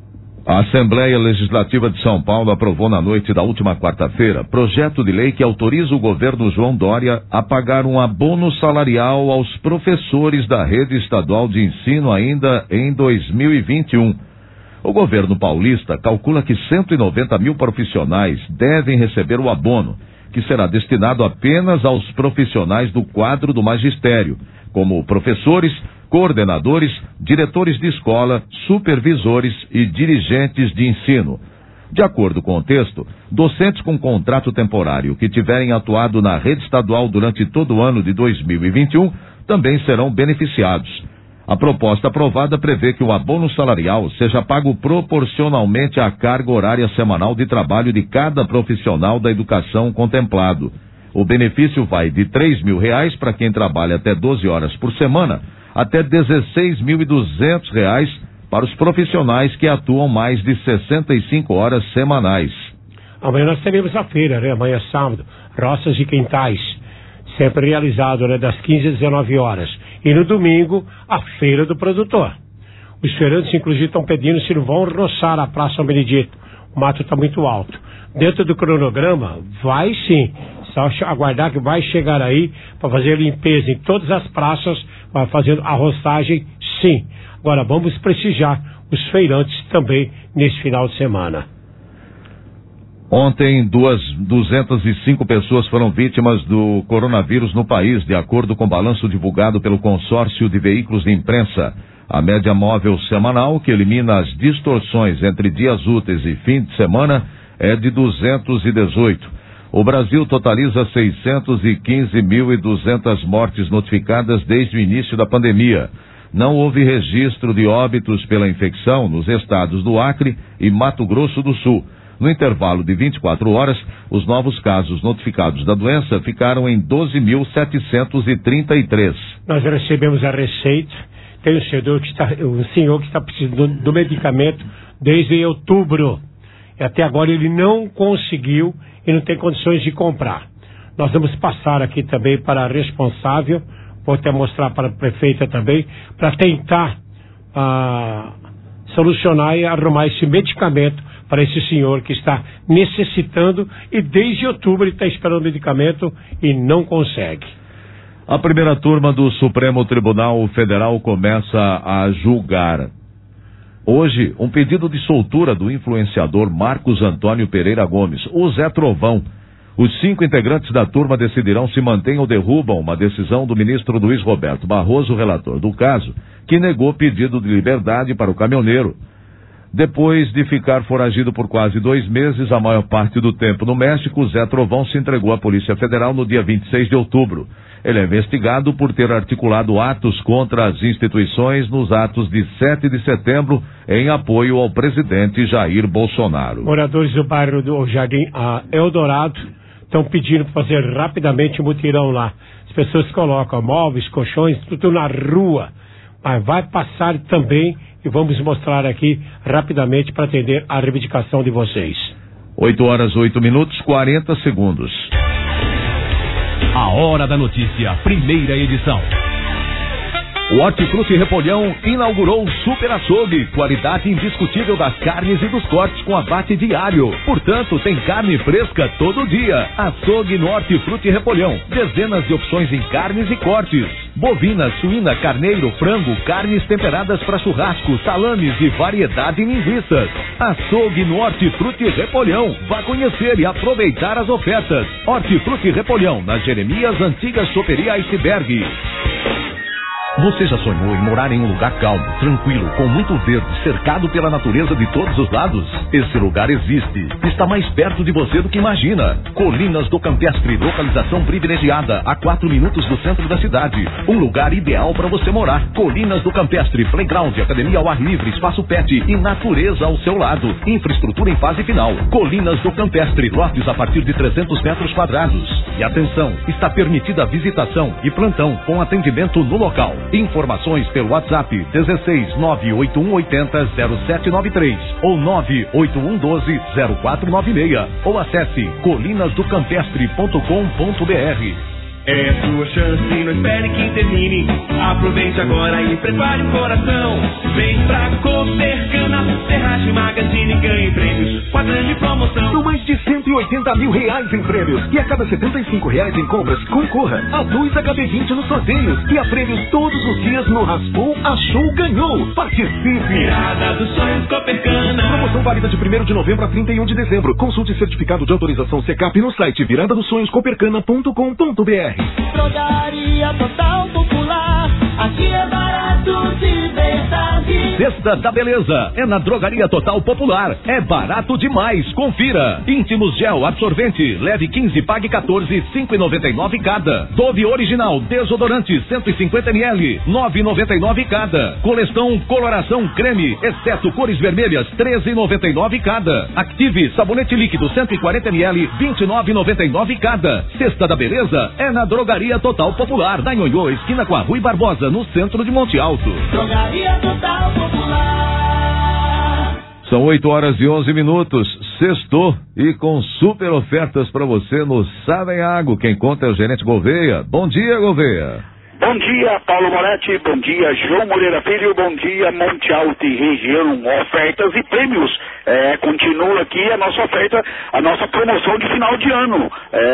A Assembleia Legislativa de São Paulo aprovou na noite da última quarta-feira projeto de lei que autoriza o governo João Dória a pagar um abono salarial aos professores da rede estadual de ensino ainda em dois mil e vinte e um. O governo paulista calcula que cento e noventa mil profissionais devem receber o abono, que será destinado apenas aos profissionais do quadro do magistério, como professores, coordenadores, diretores de escola, supervisores e dirigentes de ensino. De acordo com o texto, docentes com contrato temporário que tiverem atuado na rede estadual durante todo o ano de dois mil e vinte e um também serão beneficiados. A proposta aprovada prevê que o abono salarial seja pago proporcionalmente à carga horária semanal de trabalho de cada profissional da educação contemplado. O benefício vai de três mil reais para quem trabalha até doze horas por semana, até dezesseis mil e duzentos reais para os profissionais que atuam mais de sessenta e cinco horas semanais. Amanhã nós teremos a feira, né? Amanhã é sábado, roças e quintais, sempre realizado, né? Das quinze às dezenove horas. E no domingo, a feira do produtor. Os feirantes, inclusive, estão pedindo se não vão roçar a Praça São Benedito. O mato está muito alto. Dentro do cronograma, vai sim. Só aguardar que vai chegar aí para fazer limpeza em todas as praças, vai fazendo a roçagem, sim. Agora vamos prestigiar os feirantes também nesse final de semana. Ontem, duas, duzentas e cinco pessoas foram vítimas do coronavírus no país, de acordo com o balanço divulgado pelo consórcio de veículos de imprensa. A média móvel semanal, que elimina as distorções entre dias úteis e fim de semana, é de duzentos e dezoito. O Brasil totaliza seiscentos e quinze mil e duzentas mortes notificadas desde o início da pandemia. Não houve registro de óbitos pela infecção nos estados do Acre e Mato Grosso do Sul. No intervalo de vinte e quatro horas, os novos casos notificados da doença ficaram em doze mil setecentos e trinta e três. Nós recebemos a receita. Tem um senhor que está, um senhor que está precisando do medicamento desde outubro. E até agora ele não conseguiu e não tem condições de comprar. Nós vamos passar aqui também para a responsável, vou até mostrar para a prefeita também, para tentar ah, solucionar e arrumar esse medicamento para esse senhor que está necessitando e desde outubro ele está esperando o medicamento e não consegue. A primeira turma do Supremo Tribunal Federal começa a julgar hoje um pedido de soltura do influenciador Marcos Antônio Pereira Gomes, o Zé Trovão. Os cinco integrantes da turma decidirão se mantêm ou derrubam uma decisão do ministro Luiz Roberto Barroso, relator do caso, que negou pedido de liberdade para o caminhoneiro. Depois de ficar foragido por quase dois meses, a maior parte do tempo no México, Zé Trovão se entregou à Polícia Federal no dia vinte e seis de outubro. Ele é investigado por ter articulado atos contra as instituições nos atos de sete de setembro em apoio ao presidente Jair Bolsonaro. Moradores do bairro do Jardim Eldorado estão pedindo para fazer rapidamente um mutirão lá. As pessoas colocam móveis, colchões, tudo na rua. Mas vai passar também e vamos mostrar aqui rapidamente para atender a reivindicação de vocês. oito horas, oito minutos, quarenta segundos. A Hora da Notícia, primeira edição. O Hortifruti Repolhão inaugurou o Super Açougue, qualidade indiscutível das carnes e dos cortes com abate diário. Portanto, tem carne fresca todo dia. Açougue no Hortifruti Repolhão. Dezenas de opções em carnes e cortes. Bovina, suína, carneiro, frango, carnes temperadas para churrasco, salames e variedade em linguiças. Açougue no Hortifruti Repolhão. Vá conhecer e aproveitar as ofertas. Hortifruti Repolhão, na Jeremias, antiga choperia Iceberg. Você já sonhou em morar em um lugar calmo, tranquilo, com muito verde, cercado pela natureza de todos os lados? Esse lugar existe. Está mais perto de você do que imagina. Colinas do Campestre, localização privilegiada, a quatro minutos do centro da cidade. Um lugar ideal para você morar. Colinas do Campestre, playground, academia ao ar livre, espaço pet e natureza ao seu lado. Infraestrutura em fase final. Colinas do Campestre, lotes a partir de trezentos metros quadrados. E atenção, está permitida a visitação e plantão com atendimento no local. Informações pelo WhatsApp dezesseis nove oito um oito zero zero sete nove três ou nove oito um um dois zero quatro nove seis ou acesse colinas do campestre ponto com ponto br. É sua chance, não espere que termine. Aproveite agora e prepare o coração. Vem pra Copercana, Ferragem Magazine, ganhe prêmios com a grande promoção. São mais de cento e oitenta mil reais em prêmios. E a cada setenta e cinco reais em compras, concorra a dois H B vinte nos sorteios. E a prêmios todos os dias no Raspou, Achou, Ganhou. Participe! Virada dos sonhos Copercana. Promoção válida de primeiro de novembro a trinta e um de dezembro. Consulte certificado de autorização Secap no site virada dos sonhos copercana ponto com ponto br. Drogaria Total Popular, aqui é barato de verdade. Cesta da Beleza é na Drogaria Total Popular. É barato demais, confira. Íntimos Gel Absorvente, leve quinze, pague quatorze, cinco e noventa e nove cada. Dove Original Desodorante cento e cinquenta mililitros, nove e noventa e nove cada. Colestão Coloração Creme, exceto cores vermelhas, treze e noventa e nove cada. Active Sabonete Líquido cento e quarenta mililitros, vinte e nove e noventa e nove cada. Cesta da Beleza é na Drogaria Total Popular, na Nhonhô, esquina com a Rui Barbosa, no centro de Monte Alto. Drogaria Total Popular. São oito horas e onze minutos, sextou e com super ofertas para você no Savenhago. Quem conta é o gerente Gouveia. Bom dia, Gouveia. Bom dia, Paulo Moretti, bom dia, João Moreira Filho, bom dia, Monte Alto e região, ofertas e prêmios. É, continua aqui a nossa oferta, a nossa promoção de final de ano.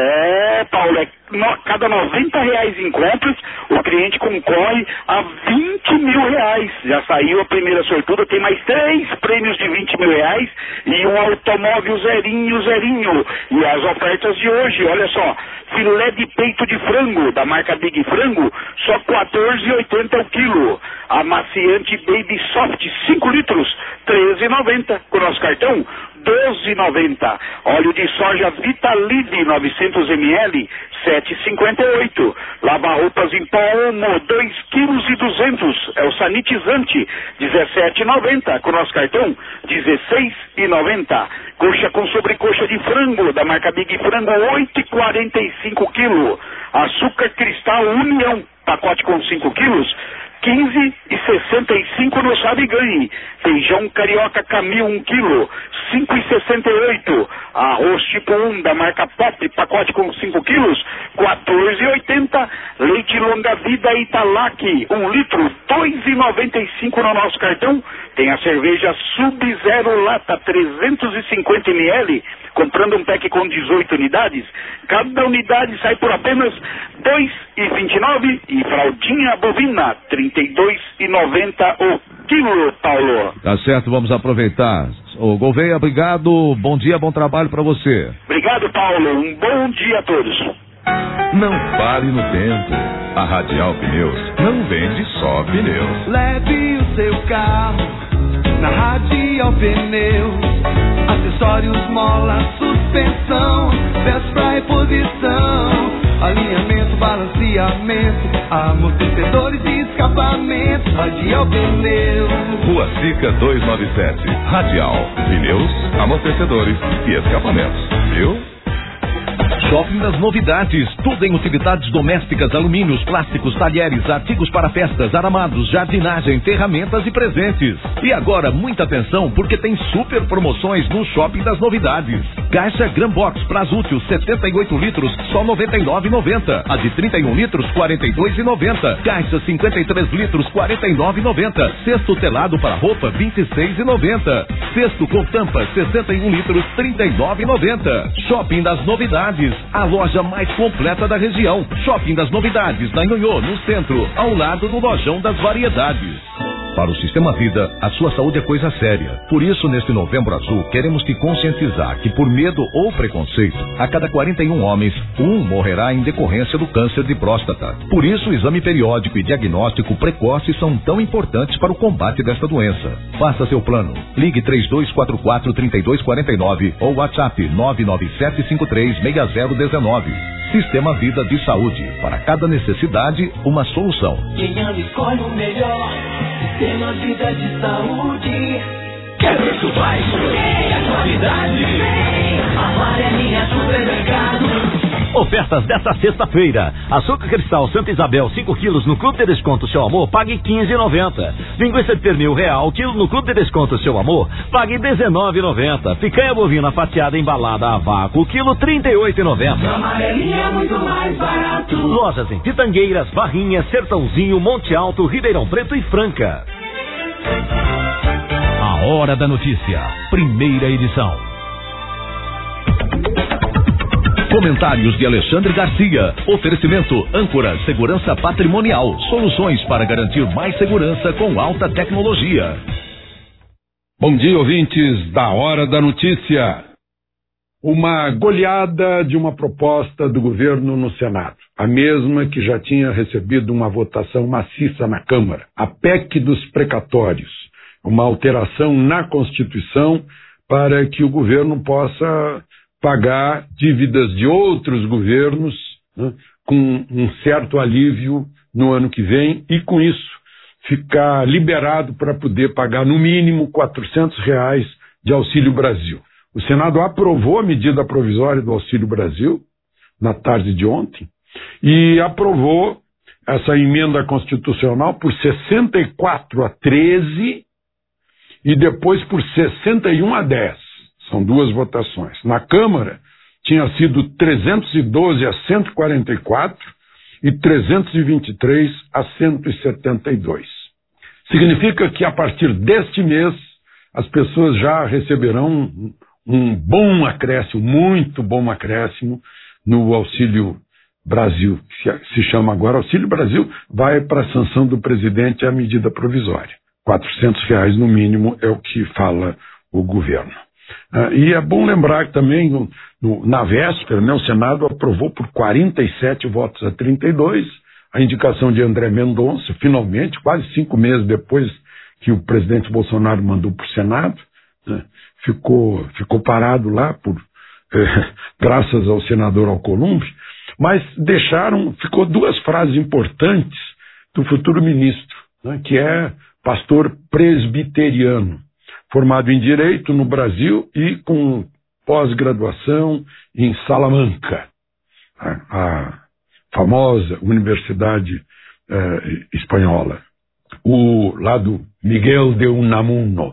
É, Paulo, é no, cada noventa reais em compras, o cliente concorre a vinte mil reais. Já saiu a primeira sortuda, tem mais três prêmios de vinte mil reais e um automóvel zerinho, zerinho. E as ofertas de hoje, olha só, filé de peito de frango, da marca Big Frango, só quatorze reais e oitenta centavos o quilo. Amaciante Baby Soft, cinco litros, treze reais e noventa centavos. Com nosso cartão, doze reais e noventa centavos. Óleo de soja Vitalide, novecentos mililitros, sete reais e cinquenta e oito centavos. Lava-roupas em pó Omo, dois quilos e duzentos. É o sanitizante, dezessete reais e noventa centavos. Com nosso cartão, dezesseis reais e noventa centavos. Coxa com sobrecoxa de frango, da marca Big Frango, oito reais e quarenta e cinco centavos o quilo. Açúcar Cristal União, pacote com cinco quilos, quinze reais e sessenta e cinco centavos no Sabe Ganhe. Feijão Carioca Camil um quilo, cinco reais e sessenta e oito centavos. Arroz tipo um da marca Pop, pacote com cinco quilos, quatorze reais e oitenta centavos. Leite Longa Vida Italac, um litro, dois reais e noventa e cinco centavos no nosso cartão. Tem a cerveja Sub-Zero Lata, trezentos e cinquenta mililitros, comprando um pack com dezoito unidades. Cada unidade sai por apenas dois reais e vinte e nove centavos. E fraldinha bovina, trinta e dois reais e noventa centavos o quilo, Paulo. Tá certo, vamos aproveitar. Ô Gouveia, obrigado, bom dia, bom trabalho para você. Obrigado, Paulo, um bom dia a todos. Não pare no tempo. A Radial Pneus não vende só pneus. Leve o seu carro na Radial Pneus. Acessórios, mola, suspensão, peças pra reposição, alinhamento, balanceamento, amortecedores e escapamento. Radial Pneus. Rua Sica duzentos e noventa e sete. Radial Pneus, amortecedores e escapamentos. Viu? Shopping das Novidades. Tudo em utilidades domésticas, alumínios, plásticos, talheres, artigos para festas, aramados, jardinagem, ferramentas e presentes. E agora, muita atenção, porque tem super promoções no Shopping das Novidades. Caixa Gran Box Prazútil setenta e oito litros, só noventa e nove reais e noventa centavos. A de trinta e um litros, quarenta e dois reais e noventa centavos. Caixa cinquenta e três litros, quarenta e nove reais e noventa centavos. Cesto telado para roupa, vinte e seis reais e noventa centavos. Cesto com tampa, sessenta e um litros, trinta e nove reais e noventa centavos. Shopping das Novidades, a loja mais completa da região. Shopping das Novidades, na Nhonhô, no centro, ao lado do Lojão das Variedades. Para o Sistema Vida, a sua saúde é coisa séria. Por isso, neste Novembro Azul, queremos te conscientizar que, por medo ou preconceito, a cada quarenta e um homens, um morrerá em decorrência do câncer de próstata. Por isso, o exame periódico e diagnóstico precoce são tão importantes para o combate desta doença. Faça seu plano. Ligue três dois quatro quatro, três dois quatro nove ou WhatsApp nove nove sete cinco três, seis zero um nove. Sistema Vida de Saúde. Para cada necessidade, uma solução. Quem ama escolhe o melhor. Sistema Vida de Saúde. Quer preço baixo? Tem a qualidade. Tem amarelinha supermercado. Ofertas desta sexta-feira. Açúcar cristal Santa Isabel cinco quilos no Clube de Desconto Seu Amor, pague quinze reais e noventa centavos. Linguiça de pernil real, quilo no Clube de Desconto Seu Amor, pague dezenove reais e noventa centavos. Picanha bovina fatiada embalada a vácuo, quilo trinta e oito reais e noventa centavos. Amarelinha é muito mais barato. Lojas em Pitangueiras, Barrinha, Sertãozinho, Monte Alto, Ribeirão Preto e Franca. A Hora da Notícia, primeira edição. Comentários de Alexandre Garcia. Oferecimento Âncora Segurança Patrimonial. Soluções para garantir mais segurança com alta tecnologia. Bom dia, ouvintes da Hora da Notícia. Uma goleada de uma proposta do governo no Senado. A mesma que já tinha recebido uma votação maciça na Câmara. A P E C dos precatórios. Uma alteração na Constituição para que o governo possa pagar dívidas de outros governos, né, com um certo alívio no ano que vem e, com isso, ficar liberado para poder pagar no mínimo quatrocentos reais de Auxílio Brasil. O Senado aprovou a medida provisória do Auxílio Brasil na tarde de ontem e aprovou essa emenda constitucional por sessenta e quatro a treze e depois por sessenta e um a dez. São duas votações. Na Câmara, tinha sido trezentos e doze a cento e quarenta e quatro e trezentos e vinte e três a cento e setenta e dois. Significa que, a partir deste mês, as pessoas já receberão um, um bom acréscimo, muito bom acréscimo, no Auxílio Brasil, que se chama agora Auxílio Brasil, vai para a sanção do presidente a medida provisória. quatrocentos reais no mínimo é o que fala o governo. Ah, e é bom lembrar que também, no, no, na véspera, né, o Senado aprovou por quarenta e sete votos a trinta e dois a indicação de André Mendonça, finalmente, quase cinco meses depois que o presidente Bolsonaro mandou para o Senado, né, ficou, ficou parado lá, por, eh, graças ao senador Alcolumbre, mas deixaram, ficou duas frases importantes do futuro ministro, né, que é pastor presbiteriano, formado em Direito no Brasil e com pós-graduação em Salamanca, a, a famosa Universidade eh, Espanhola, o lado Miguel de Unamuno.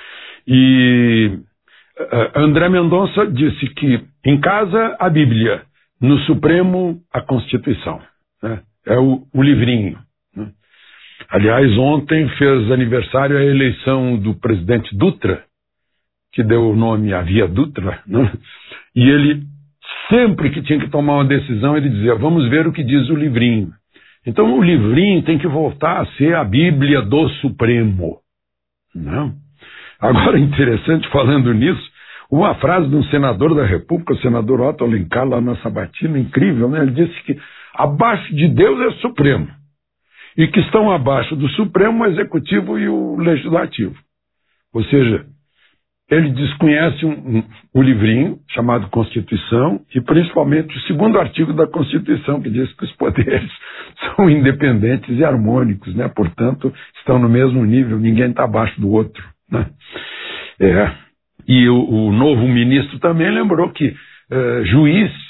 E eh, André Mendonça disse que em casa a Bíblia, no Supremo a Constituição, né? É o, o livrinho. Né? Aliás, ontem fez aniversário a eleição do presidente Dutra, que deu o nome à Via Dutra, né? E ele, sempre que tinha que tomar uma decisão, ele dizia, vamos ver o que diz o livrinho. Então o livrinho tem que voltar a ser a Bíblia do Supremo. Não? Agora, interessante, falando nisso, uma frase de um senador da República, o senador Otto Alencar, lá na Sabatina, incrível, né? Ele disse que abaixo de Deus é o Supremo. E que estão abaixo do Supremo o Executivo e o Legislativo. Ou seja, ele desconhece um, um, um livrinho chamado Constituição e principalmente o segundo artigo da Constituição, que diz que os poderes são independentes e harmônicos, né? Portanto, estão no mesmo nível, ninguém está abaixo do outro, né? É. E o, o novo ministro também lembrou que eh, juiz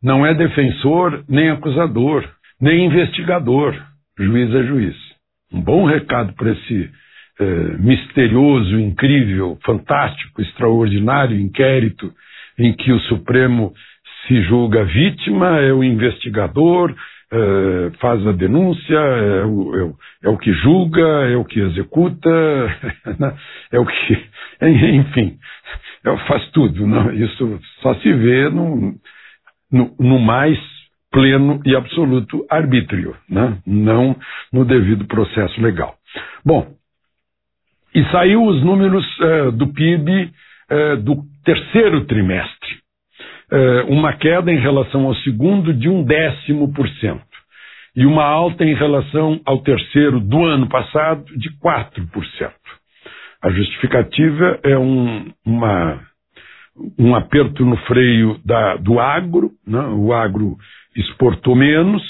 não é defensor, nem acusador, nem investigador. Juiz é juiz. Um bom recado para esse eh, misterioso, incrível, fantástico, extraordinário inquérito em que o Supremo se julga vítima, é o investigador, é, faz a denúncia, é o, é, o, é o que julga, é o que executa, é o que... Enfim, é, faz tudo. Não? Isso só se vê no, no, no mais pleno e absoluto arbítrio, né? Não no devido processo legal. Bom, e saiu os números é, do P I B é, do terceiro trimestre. Uma queda em relação ao segundo de um décimo por cento e uma alta em relação ao terceiro do ano passado de quatro por cento. A justificativa é um, uma, um aperto no freio da, do agro, né? O agro exportou menos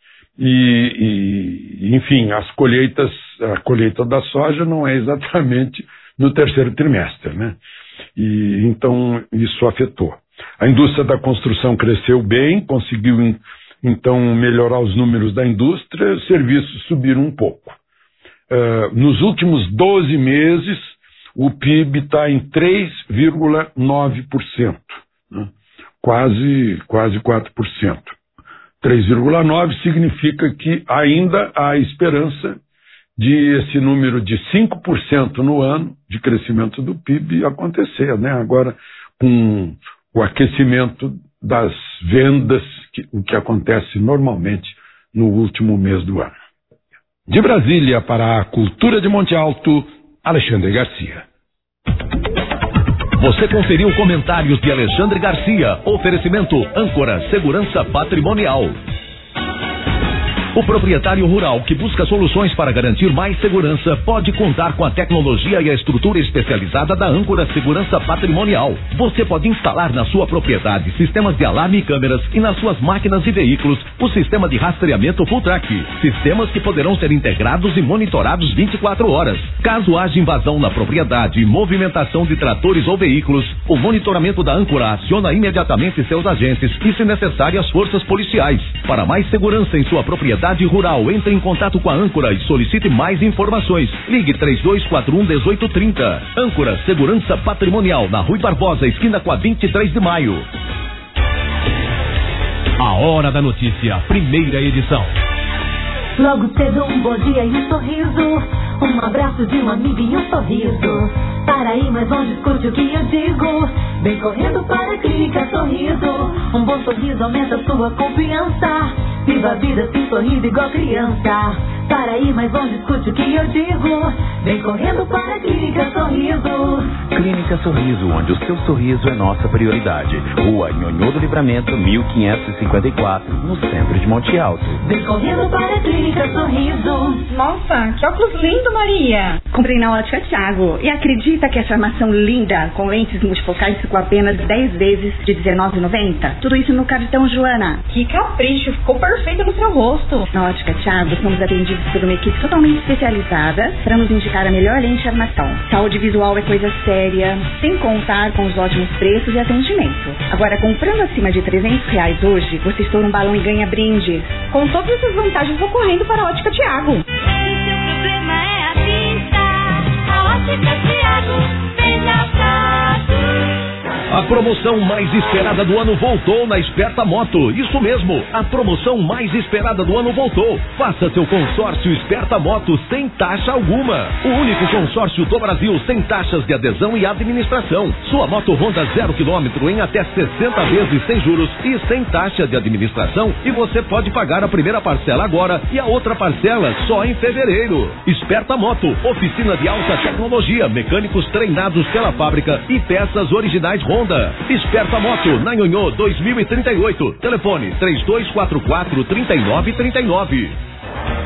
e, e, enfim, as colheitas, a colheita da soja não é exatamente no terceiro trimestre, né? E então isso afetou. A indústria da construção cresceu bem, conseguiu então melhorar os números da indústria, os serviços subiram um pouco. Uh, nos últimos doze meses, o P I B está em três vírgula nove por cento, né? quase, quase quatro por cento. três vírgula nove por cento significa que ainda há esperança de esse número de cinco por cento no ano de crescimento do P I B acontecer, né? Agora, com o aquecimento das vendas, que, o que acontece normalmente no último mês do ano. De Brasília para a Cultura de Monte Alto, Alexandre Garcia. Você conferiu comentários de Alexandre Garcia. Oferecimento Âncora Segurança Patrimonial. O proprietário rural que busca soluções para garantir mais segurança pode contar com a tecnologia e a estrutura especializada da Âncora Segurança Patrimonial. Você pode instalar na sua propriedade sistemas de alarme e câmeras e nas suas máquinas e veículos o sistema de rastreamento Full Track. Sistemas que poderão ser integrados e monitorados vinte e quatro horas. Caso haja invasão na propriedade e movimentação de tratores ou veículos, o monitoramento da Âncora aciona imediatamente seus agentes e, se necessário, as forças policiais. Para mais segurança em sua propriedade rural, entre em contato com a Âncora e solicite mais informações. Ligue três dois quatro um, um oito três zero. Âncora Segurança Patrimonial, na Rui Barbosa, esquina com a vinte e três de maio. A Hora da Notícia, primeira edição. Logo cedo um bom dia e um sorriso, um abraço de um amigo e um sorriso. Para aí, mas não discute o que eu digo. Vem correndo para a Clínica Sorriso. Um bom sorriso aumenta sua confiança. Viva a vida assim sorrindo igual criança. Para aí, mas não discute o que eu digo. Vem correndo para a Clínica Sorriso. Clínica Sorriso, onde o seu sorriso é nossa prioridade. Rua Nhonhô do Livramento, mil quinhentos e cinquenta e quatro, no centro de Monte Alto. Vem correndo para a Clínica Sorriso. Nossa, que óculos lindo, Maria. Comprei na Ótica Thiago. E acredita que essa armação linda, com lentes multifocais, ficou apenas dez vezes de dezenove reais e noventa centavos? Tudo isso no cartão, Joana. Que capricho, ficou perfeito no seu rosto. Na Ótica Thiago, somos atendidos por uma equipe totalmente especializada para nos indicar a melhor lente de armação. Saúde visual é coisa séria, sem contar com os ótimos preços e atendimento. Agora, comprando acima de trezentos reais hoje, você estoura um balão e ganha brindes. Com todas essas vantagens, vou correndo para a Ótica Thiago. Seu problema é a vista, a Ótica Thiago fez a prazo. A promoção mais esperada do ano voltou na Esperta Moto. Isso mesmo, a promoção mais esperada do ano voltou. Faça seu consórcio Esperta Moto sem taxa alguma. O único consórcio do Brasil sem taxas de adesão e administração. Sua moto Honda zero quilômetro em até sessenta vezes sem juros e sem taxa de administração. E você pode pagar a primeira parcela agora e a outra parcela só em fevereiro. Esperta Moto, oficina de alta tecnologia, mecânicos treinados pela fábrica e peças originais Honda. Esperta Moto, na Nhonhô dois mil e trinta e oito. Telefone três dois quatro quatro, três nove três nove.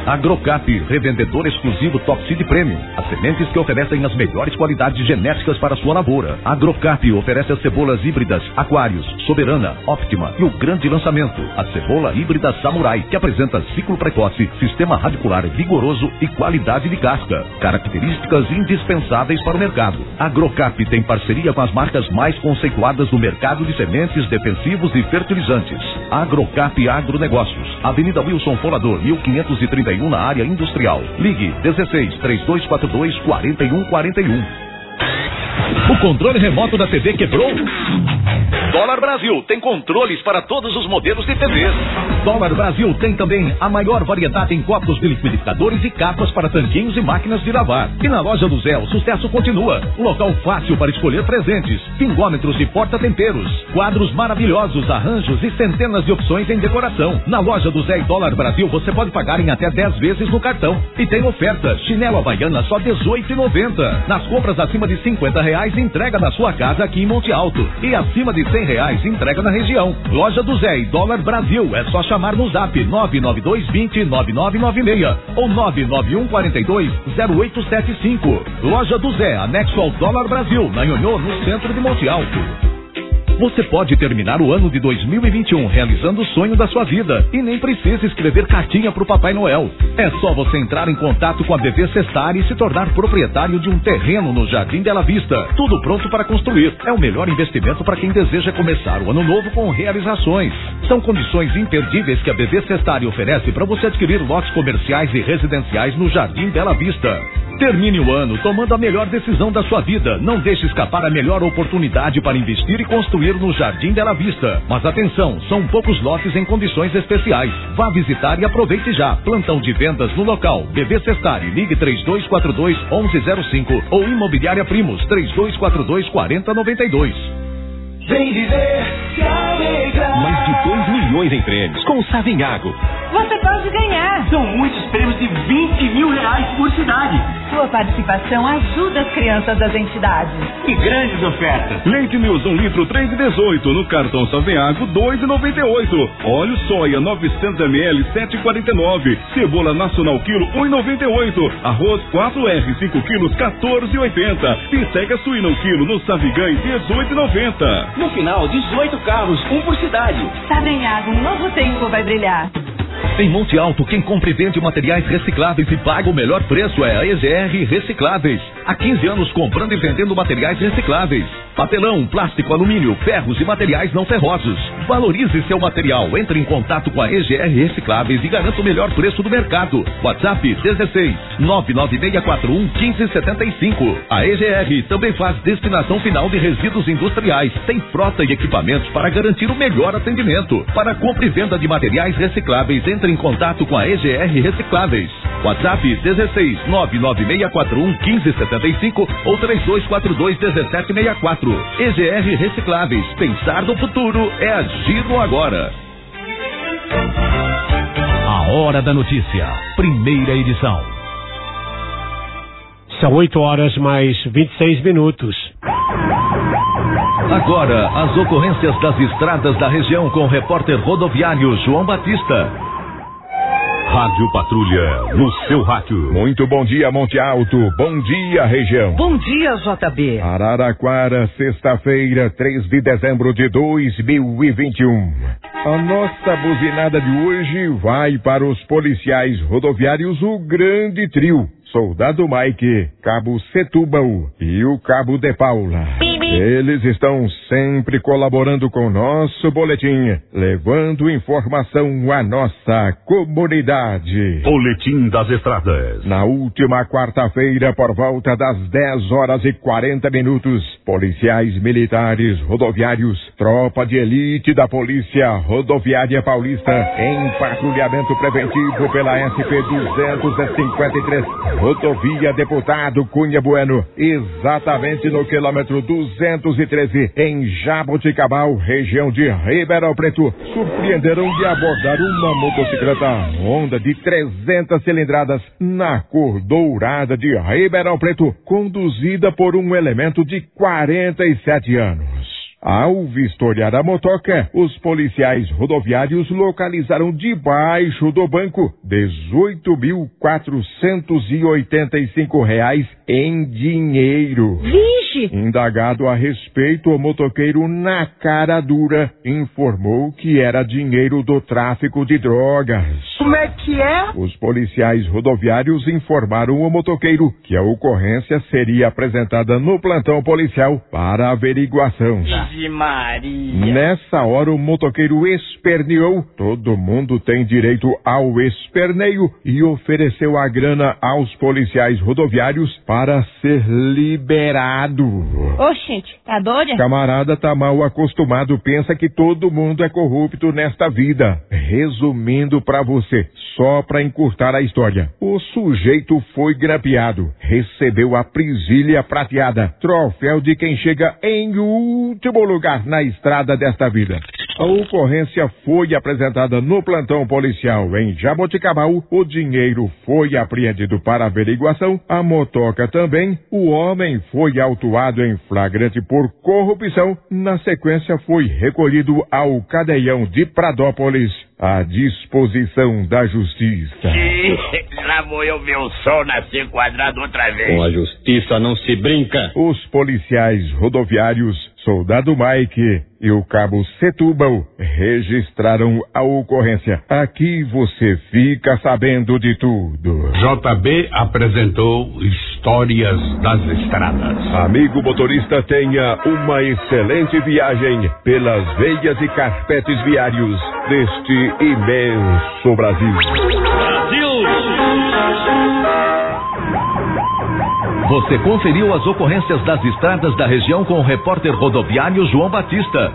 Agrocap, revendedor exclusivo Top Seed Premium. As sementes que oferecem as melhores qualidades genéticas para a sua lavoura. Agrocap oferece as cebolas híbridas Aquários, Soberana, Optima e o grande lançamento, a cebola híbrida Samurai, que apresenta ciclo precoce, sistema radicular vigoroso e qualidade de casca. Características indispensáveis para o mercado. Agrocap tem parceria com as marcas mais conceituadas do mercado de sementes, defensivos e fertilizantes. Agrocap Agronegócios, Avenida Wilson Folador, mil quinhentos e trinta e um, na área industrial. Ligue dezesseis, três dois quatro dois, quatro um quatro um. O controle remoto da T V quebrou? Dólar Brasil tem controles para todos os modelos de T Vs. Dólar Brasil tem também a maior variedade em copos de liquidificadores e capas para tanquinhos e máquinas de lavar. E na loja do Zé, o sucesso continua. Um local fácil para escolher presentes, pingômetros e porta-temperos, quadros maravilhosos, arranjos e centenas de opções em decoração. Na loja do Zé e Dólar Brasil você pode pagar em até dez vezes no cartão. E tem oferta, chinelo havaiana só dezoito reais e noventa centavos. Nas compras acima de cinquenta reais, entrega na sua casa aqui em Monte Alto. E acima de cem reais, entrega na região. Loja do Zé e Dólar Brasil. É só chamar no zap nove nove dois dois zero nove nove nove seis ou nove nove um quatro dois zero oito sete cinco. Loja do Zé, anexo ao Dólar Brasil, na Nhonhô, no centro de Monte Alto. Você pode terminar o ano de dois mil e vinte e um realizando o sonho da sua vida e nem precisa escrever cartinha pro Papai Noel. É só você entrar em contato com a B V Sestar e se tornar proprietário de um terreno no Jardim Bela Vista. Tudo pronto para construir. É o melhor investimento para quem deseja começar o ano novo com realizações. São condições imperdíveis que a B V Sestar oferece para você adquirir lotes comerciais e residenciais no Jardim Bela Vista. Termine o ano tomando a melhor decisão da sua vida. Não deixe escapar a melhor oportunidade para investir e construir no Jardim Bela Vista. Mas atenção, são poucos lotes em condições especiais. Vá visitar e aproveite já. Plantão de vendas no local. B V Sestar, ligue três dois quatro dois, um um zero cinco ou Imobiliária Primos três dois quatro dois, quatro zero nove dois. Vem viver, se alegrar. Mais de dois milhões em prêmios com o Savinhago. Você pode ganhar. São muitos prêmios de vinte mil reais por cidade. Sua participação ajuda as crianças das entidades. Que grandes ofertas. Leite News um litro três e dezoito, no cartão Savinhago dois e noventa e oito. Óleo soia novecentos mililitros sete e quarenta e nove. Cebola nacional quilo um e noventa e oito. Arroz quatro R cinco quilos quatorze e oitenta. Bisteca suína um quilo no Savigãe dezoito e noventa. No final, dezoito carros, um por cidade. Savinhago, um novo tempo vai brilhar. Em Monte Alto, quem compra e vende materiais recicláveis e paga o melhor preço é a E G R Recicláveis. Há quinze anos comprando e vendendo materiais recicláveis. Papelão, plástico, alumínio, ferros e materiais não ferrosos. Valorize seu material. Entre em contato com a E G R Recicláveis e garanta o melhor preço do mercado. WhatsApp dezesseis, nove nove seis quatro um, um cinco sete cinco. A E G R também faz destinação final de resíduos industriais. Tem frota e equipamentos para garantir o melhor atendimento. Para compra e venda de materiais recicláveis, entre em contato com a E G R Recicláveis. WhatsApp dezesseis, nove nove seis quatro um, um cinco sete cinco ou três dois quatro dois, um sete seis quatro. E G R Recicláveis. Pensar no futuro é agir no agora. A Hora da Notícia. Primeira edição. São oito horas mais vinte e seis minutos. Agora, as ocorrências das estradas da região com o repórter rodoviário João Batista. Rádio Patrulha, no seu rádio. Muito bom dia, Monte Alto. Bom dia, região. Bom dia, J B. Araraquara, sexta-feira, três de dezembro de dois mil e vinte e um. A nossa buzinada de hoje vai para os policiais rodoviários, o Grande Trio. Soldado Mike, Cabo Setúbal e o Cabo de Paula. Eles estão sempre colaborando com o nosso boletim, levando informação à nossa comunidade. Boletim das Estradas. Na última quarta-feira, por volta das dez horas e quarenta minutos, policiais militares rodoviários, tropa de elite da Polícia Rodoviária Paulista, em patrulhamento preventivo pela S P duzentos e cinquenta e três, Rodovia Deputado Cunha Bueno, exatamente no quilômetro duzentos e treze, em Jaboticabal, região de Ribeirão Preto, surpreenderam de abordar uma motocicleta Honda de trezentas cilindradas na cor dourada de Ribeirão Preto, conduzida por um elemento de quarenta e sete anos. Ao vistoriar a motoca, os policiais rodoviários localizaram debaixo do banco dezoito mil quatrocentos e oitenta e cinco reais em dinheiro. Vixe! Indagado a respeito, o motoqueiro, na cara dura, informou que era dinheiro do tráfico de drogas. Como é que é? Os policiais rodoviários informaram o motoqueiro que a ocorrência seria apresentada no plantão policial para averiguação. Vixe Maria! Nessa hora, o motoqueiro esperneou. Todo mundo tem direito ao esperneio e ofereceu a grana aos policiais rodoviários para ser liberado. Ô, gente, tá doida? Camarada tá mal acostumado, pensa que todo mundo é corrupto nesta vida. Resumindo pra você, só pra encurtar a história, o sujeito foi grampeado, recebeu a prisilha prateada, troféu de quem chega em último lugar na estrada desta vida. A ocorrência foi apresentada no plantão policial em Jaboticabal, o dinheiro foi apreendido para averiguação, a motoca também, o homem foi autuado em flagrante por corrupção, na sequência foi recolhido ao cadeião de Pradópolis, à disposição da justiça. Lá vou eu ver o sol nascer quadrado outra vez. Com a justiça não se brinca. Os policiais rodoviários, Soldado Mike e o cabo Setúbal registraram a ocorrência. Aqui você fica sabendo de tudo. J B apresentou Histórias das Estradas. Amigo motorista, tenha uma excelente viagem pelas veias e carpetes viários deste imenso Brasil. Brasil! Você conferiu as ocorrências das estradas da região com o repórter rodoviário João Batista.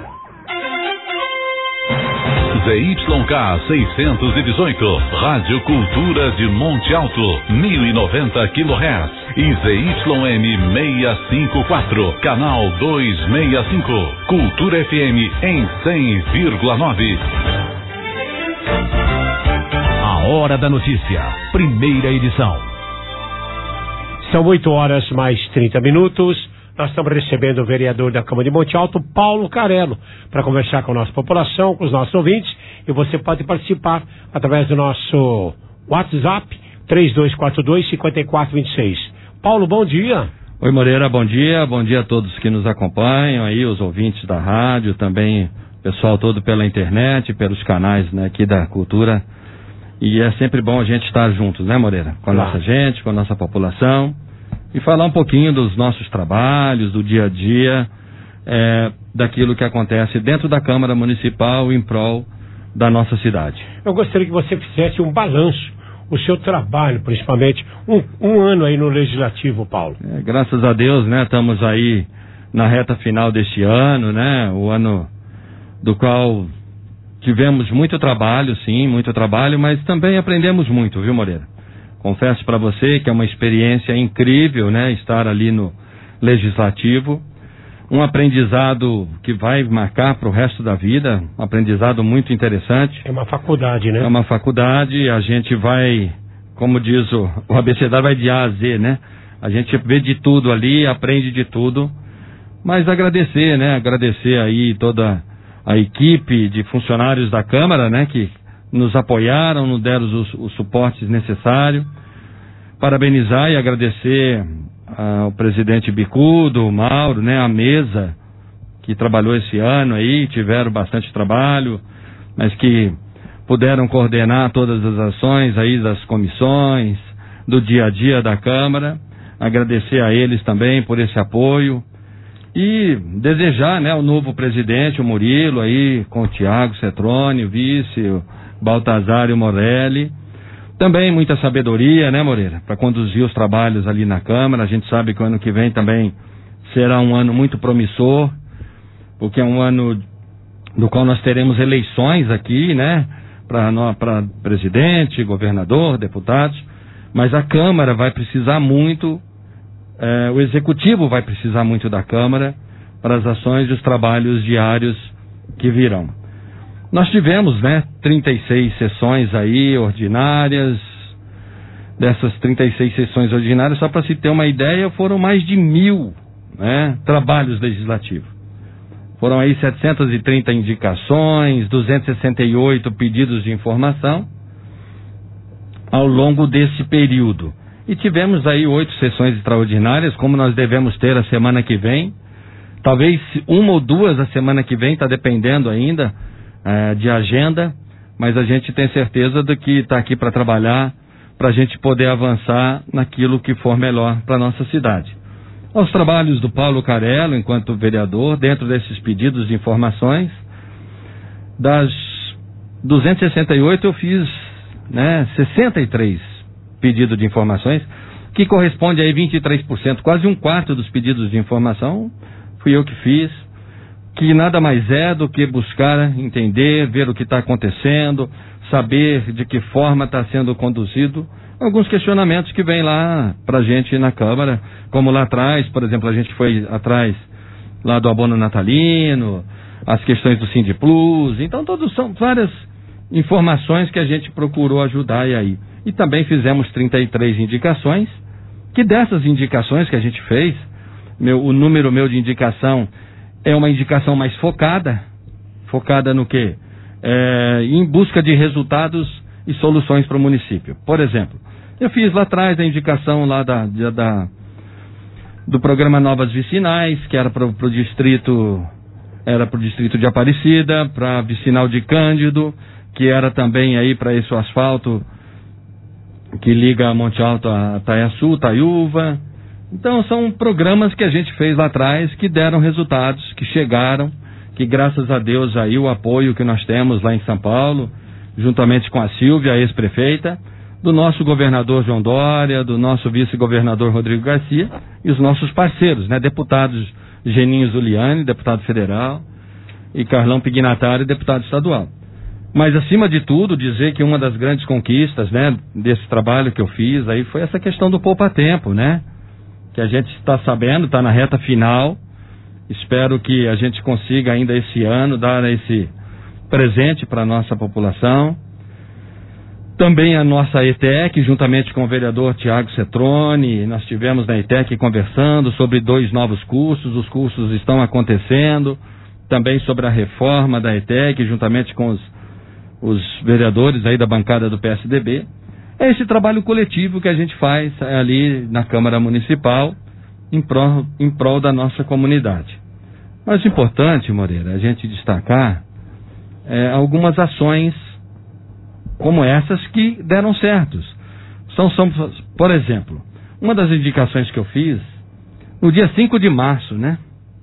Z Y K seiscentos e dezoito, Rádio Cultura de Monte Alto, mil e noventa quilohertz, e Z Y M seiscentos e cinquenta e quatro, canal duzentos e sessenta e cinco, Cultura F M em cem vírgula nove. A Hora da Notícia, primeira edição. São oito horas mais trinta minutos. Nós estamos recebendo o vereador da Câmara de Monte Alto, Paulo Carello, para conversar com a nossa população, com os nossos ouvintes. E você pode participar através do nosso WhatsApp, três dois quatro dois, cinco quatro dois seis. Paulo, bom dia. Oi, Moreira, bom dia. Bom dia a todos que nos acompanham aí, os ouvintes da rádio, também o pessoal todo pela internet, pelos canais, né, aqui da Cultura. E é sempre bom a gente estar juntos, né, Moreira? Com a Claro. nossa gente, com a nossa população. E falar um pouquinho dos nossos trabalhos, do dia a dia, é, daquilo que acontece dentro da Câmara Municipal em prol da nossa cidade. Eu gostaria que você fizesse um balanço, o seu trabalho, principalmente, um, um ano aí no Legislativo, Paulo. É, graças a Deus, né, estamos aí na reta final deste ano, né, o ano do qual tivemos muito trabalho, sim, muito trabalho, mas também aprendemos muito, viu, Moreira? Confesso para você que é uma experiência incrível, né, estar ali no Legislativo, um aprendizado que vai marcar para o resto da vida, um aprendizado muito interessante. É uma faculdade, né? É uma faculdade, a gente vai, como diz o, o abecedário, vai de A a Z, né? A gente vê de tudo ali, aprende de tudo, mas agradecer, né, agradecer aí toda a equipe de funcionários da Câmara, né, que nos apoiaram, nos deram os, os suportes necessários. Parabenizar e agradecer ao presidente Bicudo, o Mauro, né, a mesa que trabalhou esse ano aí, tiveram bastante trabalho, mas que puderam coordenar todas as ações aí das comissões, do dia a dia da Câmara. Agradecer a eles também por esse apoio e desejar, né, o novo presidente, o Murilo aí, com o Tiago Cetrone, o vice, o Baltazar e o Morelli. Também muita sabedoria, né, Moreira, para conduzir os trabalhos ali na Câmara. A gente sabe que o ano que vem também será um ano muito promissor, porque é um ano do qual nós teremos eleições aqui, né, para presidente, governador, deputados, mas a Câmara vai precisar muito, eh, o Executivo vai precisar muito da Câmara para as ações e os trabalhos diários que virão. Nós tivemos, né, trinta e seis sessões aí ordinárias. Dessas trinta e seis sessões ordinárias, só para se ter uma ideia, foram mais de mil, né, trabalhos legislativos. Foram aí setecentas e trinta indicações, duzentos e sessenta e oito pedidos de informação ao longo desse período. E tivemos aí oito sessões extraordinárias, como nós devemos ter a semana que vem. Talvez uma ou duas a semana que vem, está dependendo ainda é, de agenda, mas a gente tem certeza de que está aqui para trabalhar, para a gente poder avançar naquilo que for melhor para a nossa cidade. Aos trabalhos do Paulo Carello, enquanto vereador, dentro desses pedidos de informações, das duzentas e sessenta e oito eu fiz né, sessenta e três pedidos de informações, que corresponde a vinte e três por cento, quase um quarto dos pedidos de informação, fui eu que fiz, que nada mais é do que buscar entender, ver o que está acontecendo, saber de que forma está sendo conduzido alguns questionamentos que vêm lá para a gente na Câmara, como lá atrás, por exemplo, a gente foi atrás lá do abono natalino, as questões do Sindplus, então todos são várias informações que a gente procurou ajudar e aí. E também fizemos trinta e três indicações, que dessas indicações que a gente fez, meu, o número meu de indicação é uma indicação mais focada, focada no quê? É, em busca de resultados e soluções para o município. Por exemplo, eu fiz lá atrás a indicação lá da, da, do programa Novas Vicinais, que era para o distrito, era para o distrito de Aparecida, para a vicinal de Cândido, que era também aí para esse asfalto que liga Monte Alto a Taiaçu, Taiúva. Então são programas que a gente fez lá atrás que deram resultados, que chegaram, que graças a Deus aí o apoio que nós temos lá em São Paulo, juntamente com a Silvia, a ex-prefeita, do nosso governador João Dória, do nosso vice-governador Rodrigo Garcia e os nossos parceiros, né, deputados Geninho Zuliani, deputado federal, e Carlão Pignatari, deputado estadual. Mas, acima de tudo, dizer que uma das grandes conquistas, né, desse trabalho que eu fiz aí foi essa questão do poupa-tempo, né? Que a gente está sabendo, está na reta final. Espero que a gente consiga ainda esse ano dar esse presente para a nossa população. Também a nossa E T E C, juntamente com o vereador Tiago Cetrone, nós tivemos na E T E C conversando sobre dois novos cursos, os cursos estão acontecendo. Também sobre a reforma da E T E C, juntamente com os os vereadores aí da bancada do P S D B, é esse trabalho coletivo que a gente faz ali na Câmara Municipal em prol, em prol da nossa comunidade. Mas importante, Moreira, a gente destacar é, algumas ações como essas que deram certos. São, são, por exemplo, uma das indicações que eu fiz no dia cinco de março, né,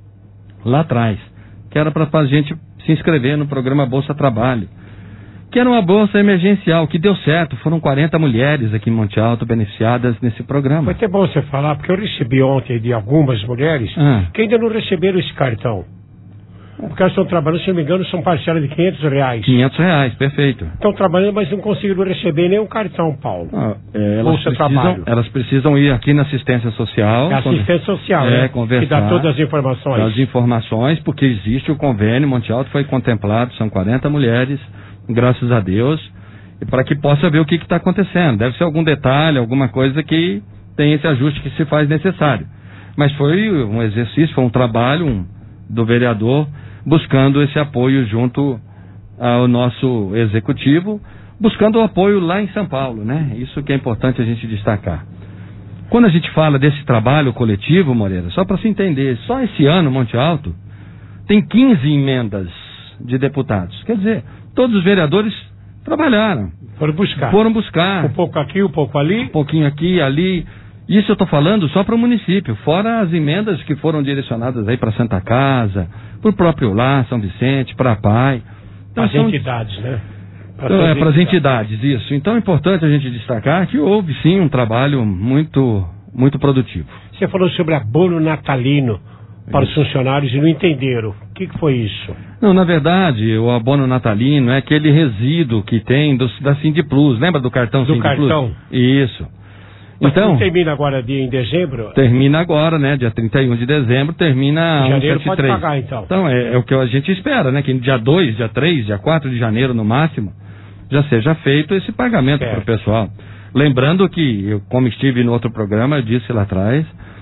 lá atrás, que era para a gente se inscrever no programa Bolsa Trabalho, que era uma bolsa emergencial, que deu certo. Foram quarenta mulheres aqui em Monte Alto beneficiadas nesse programa. Foi até bom você falar, porque eu recebi ontem de algumas mulheres ah. que ainda não receberam esse cartão. Porque elas estão trabalhando, se não me engano, são parcelas de quinhentos reais. quinhentos reais, perfeito. Estão trabalhando, mas não conseguiram receber nenhum cartão, Paulo. Ah, é, elas, precisam, elas precisam ir aqui na assistência social. É assistência social, é, né? Conversar. Que dá todas as informações. As informações, porque existe o convênio, Monte Alto foi contemplado, são quarenta mulheres, graças a Deus, e para que possa ver o que está acontecendo. Deve ser algum detalhe, alguma coisa que tem esse ajuste que se faz necessário. Mas foi um exercício, foi um trabalho um, do vereador buscando esse apoio junto ao nosso executivo, buscando o apoio lá em São Paulo, né? Isso que é importante a gente destacar. Quando a gente fala desse trabalho coletivo, Moreira, só para se entender, só esse ano, Monte Alto, tem quinze emendas de deputados. Quer dizer, todos os vereadores trabalharam. Foram buscar. Foram buscar. Um pouco aqui, um pouco ali. Um pouquinho aqui, ali. Isso eu estou falando só para o município, fora as emendas que foram direcionadas aí para Santa Casa, para o próprio Lar, São Vicente, para a Pai. Então, as são... entidades, né? Pra então, é, para as entidades, isso. Então é importante a gente destacar que houve sim um trabalho muito, muito produtivo. Você falou sobre abono natalino para os funcionários e não entenderam. O que, que foi isso? Não, na verdade, o abono natalino é aquele resíduo que tem do, da Sindplus. Lembra do cartão do Sindplus? Do cartão? Isso. Mas então, não termina agora de, em dezembro? Termina agora, né? Dia trinta e um de dezembro, termina em janeiro cento e setenta e três. Pode pagar, então. Então, é, é o que a gente espera, né? Que dia dois, dia três, dia quatro de janeiro, no máximo, já seja feito esse pagamento para o pessoal. Lembrando que, eu, como estive no outro programa, eu disse lá atrás,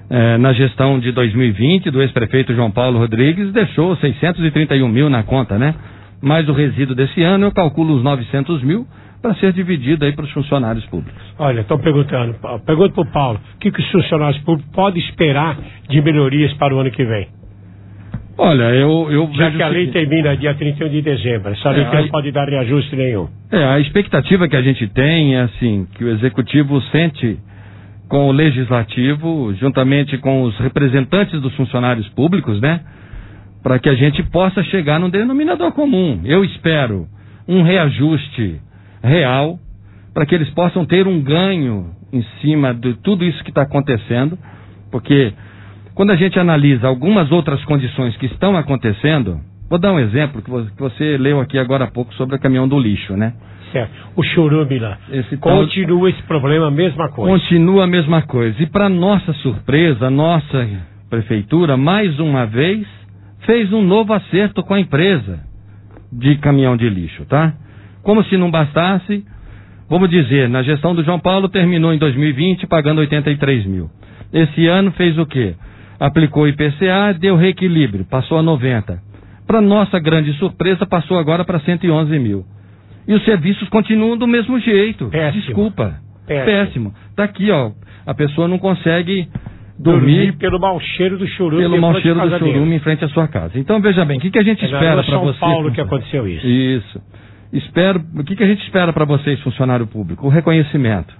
É, na gestão de dois mil e vinte, do ex-prefeito João Paulo Rodrigues, deixou seiscentos e trinta e um mil na conta, né? Mas o resíduo desse ano, eu calculo os novecentos mil para ser dividido aí para os funcionários públicos. Olha, estou perguntando, pergunto para o Paulo, o que, que os funcionários públicos podem esperar de melhorias para o ano que vem? Olha, eu... eu Já que a lei termina dia trinta e um de dezembro, essa lei é, não pode dar reajuste nenhum. É, a expectativa que a gente tem é assim, que o Executivo sente com o Legislativo, juntamente com os representantes dos funcionários públicos, né? Para que a gente possa chegar num denominador comum. Eu espero um reajuste real, para que eles possam ter um ganho em cima de tudo isso que está acontecendo, porque quando a gente analisa algumas outras condições que estão acontecendo, vou dar um exemplo que você leu aqui agora há pouco sobre o caminhão do lixo, né? Certo. O churume lá. Esse Continua tal... esse problema, a mesma coisa. Continua a mesma coisa. E para nossa surpresa, a nossa prefeitura, mais uma vez, fez um novo acerto com a empresa de caminhão de lixo, tá? Como se não bastasse, vamos dizer, na gestão do João Paulo terminou em dois mil e vinte pagando oitenta e três mil. Esse ano fez o quê? Aplicou o I P C A, deu reequilíbrio, passou a noventa. Para nossa grande surpresa, passou agora para cento e onze mil. E os serviços continuam do mesmo jeito. Péssimo. Desculpa. Péssimo. Péssimo. Tá aqui, ó. A pessoa não consegue dormir, dormir pelo mau cheiro do churume. Pelo mau cheiro do churume em frente à sua casa. Então, veja bem, o que, que a gente é espera para você? São Paulo que aconteceu isso. Isso. Espero, o que, que a gente espera para vocês, funcionário público? O reconhecimento.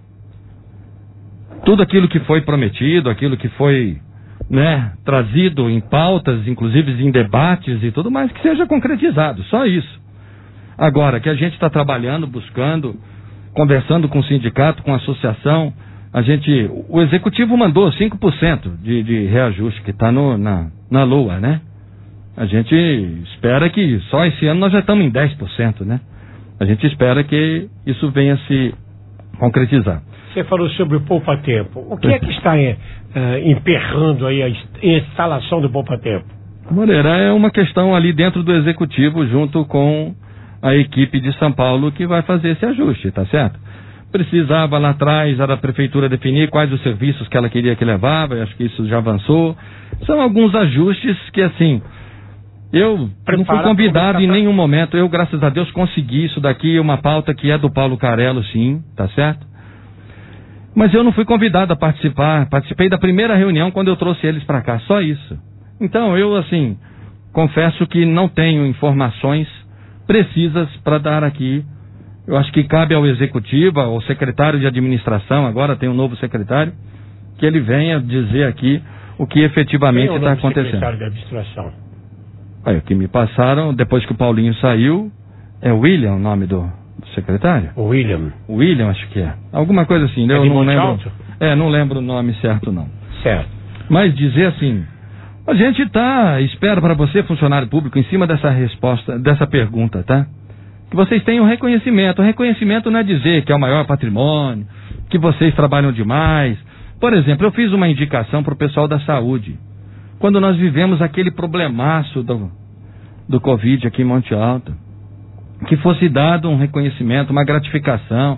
Tudo aquilo que foi prometido, aquilo que foi, né, trazido em pautas, inclusive em debates e tudo mais, que seja concretizado. Só isso. Agora, que a gente está trabalhando, buscando, conversando com o sindicato, com a associação, a gente, o executivo mandou cinco por cento de, de reajuste, que está na, na lua, né? A gente espera que só esse ano nós já estamos em dez por cento, né? A gente espera que isso venha a se concretizar. Você falou sobre o poupa-tempo. O que é que está é, uh, emperrando aí a instalação do poupa-tempo? Moreira, é uma questão ali dentro do executivo, junto com a equipe de São Paulo que vai fazer esse ajuste, tá certo? Precisava lá atrás, era a prefeitura definir quais os serviços que ela queria que levava, eu acho que isso já avançou. São alguns ajustes que, assim, eu Prepara não fui convidado em nenhum momento. Eu, graças a Deus, consegui isso daqui, uma pauta que é do Paulo Carello, sim, tá certo? Mas eu não fui convidado a participar, participei da primeira reunião quando eu trouxe eles para cá, só isso. Então, eu, assim, confesso que não tenho informações precisas para dar aqui. Eu acho que cabe ao executivo, ao secretário de administração, agora tem um novo secretário, que ele venha dizer aqui o que efetivamente está acontecendo. Secretário de administração. Aí, o que me passaram, depois que o Paulinho saiu, é William o nome do, do secretário? O William. William, acho que é. Alguma coisa assim, é eu de não Monte lembro. Alto? É, não lembro o nome certo, não. Certo. Mas dizer assim, a gente tá, espera para você, funcionário público, em cima dessa resposta, dessa pergunta, tá? Que vocês tenham reconhecimento. O reconhecimento não é dizer que é o maior patrimônio, que vocês trabalham demais. Por exemplo, eu fiz uma indicação para o pessoal da saúde. Quando nós vivemos aquele problemaço do, do Covid aqui em Monte Alto, que fosse dado um reconhecimento, uma gratificação.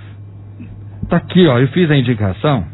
Tá aqui, ó, eu fiz a indicação.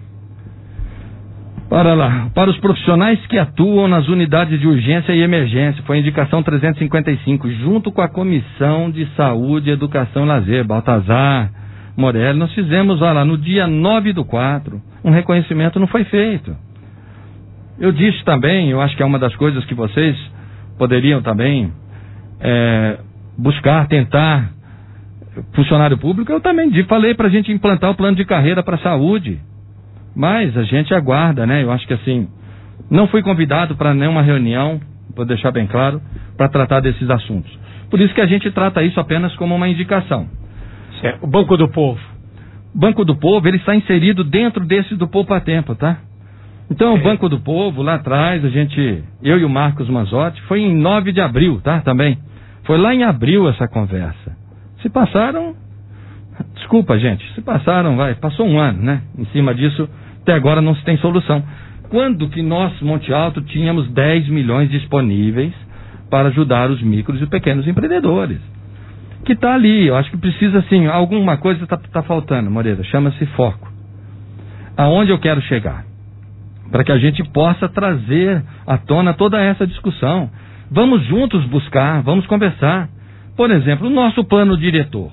Para lá, para os profissionais que atuam nas unidades de urgência e emergência, foi a indicação trezentos e cinquenta e cinco, junto com a Comissão de Saúde, Educação e Lazer, Baltazar, Morelli, nós fizemos, olha lá, no dia nove do quatro, um reconhecimento não foi feito. Eu disse também, eu acho que é uma das coisas que vocês poderiam também é, buscar, tentar, funcionário público, eu também falei para a gente implantar o plano de carreira para a saúde. Mas a gente aguarda, né? Eu acho que assim, não fui convidado para nenhuma reunião, vou deixar bem claro, para tratar desses assuntos. Por isso que a gente trata isso apenas como uma indicação. Certo. O Banco do Povo. O Banco do Povo, ele está inserido dentro desse do Poupa Tempo, tá? Então, é. O Banco do Povo, lá atrás, a gente, eu e o Marcos Manzotti, foi em nove de abril, tá? Também. Foi lá em abril essa conversa. Se passaram, desculpa, gente, se passaram, vai, passou um ano, né? Em cima disso, até agora não se tem solução. Quando que nós, Monte Alto, tínhamos dez milhões disponíveis para ajudar os micros e pequenos empreendedores? Que está ali, eu acho que precisa, assim, alguma coisa está tá faltando, Moreira, chama-se foco. Aonde eu quero chegar? para que a gente possa trazer à tona toda essa discussão. Vamos juntos buscar, vamos conversar. Por exemplo, o nosso plano diretor.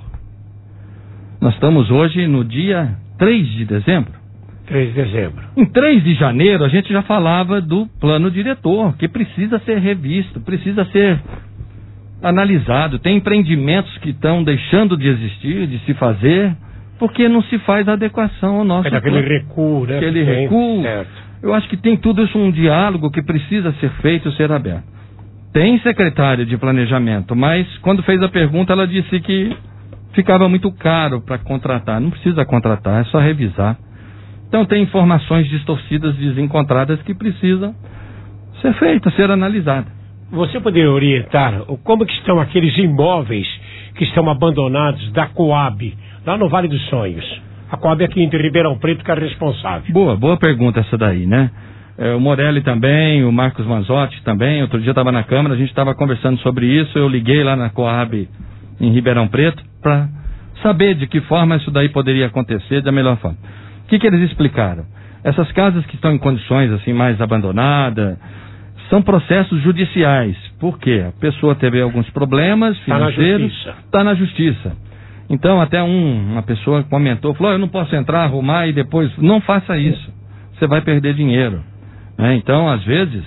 Nós estamos hoje no dia três de dezembro. três de dezembro. Em três de janeiro, a gente já falava do plano diretor, que precisa ser revisto, precisa ser analisado. Tem empreendimentos que estão deixando de existir, de se fazer, porque não se faz adequação ao nosso plano. É aquele recuo, né? Aquele Tem, recuo. certo. Eu acho que tem tudo isso um diálogo que precisa ser feito, ser aberto. Tem secretária de planejamento, mas quando fez a pergunta ela disse que ficava muito caro para contratar. Não precisa contratar, é só revisar. Então tem informações distorcidas, desencontradas que precisam ser feitas, ser analisadas. Você poderia orientar como que estão aqueles imóveis que estão abandonados da Coab, lá no Vale dos Sonhos? A Coab aqui em Ribeirão Preto que é responsável. Boa, boa pergunta essa daí, né? É, o Morelli também, o Marcos Manzotti também. Outro dia eu estava na Câmara, a gente estava conversando sobre isso. Eu liguei lá na Coab em Ribeirão Preto para saber de que forma isso daí poderia acontecer da melhor forma. O que, que eles explicaram? Essas casas que estão em condições assim mais abandonadas são processos judiciais. Por quê? A pessoa teve alguns problemas financeiros. Está na justiça. Então até um, uma pessoa comentou, falou, eu não posso entrar, arrumar e depois... Não faça isso. Você vai perder dinheiro. Né? Então, às vezes,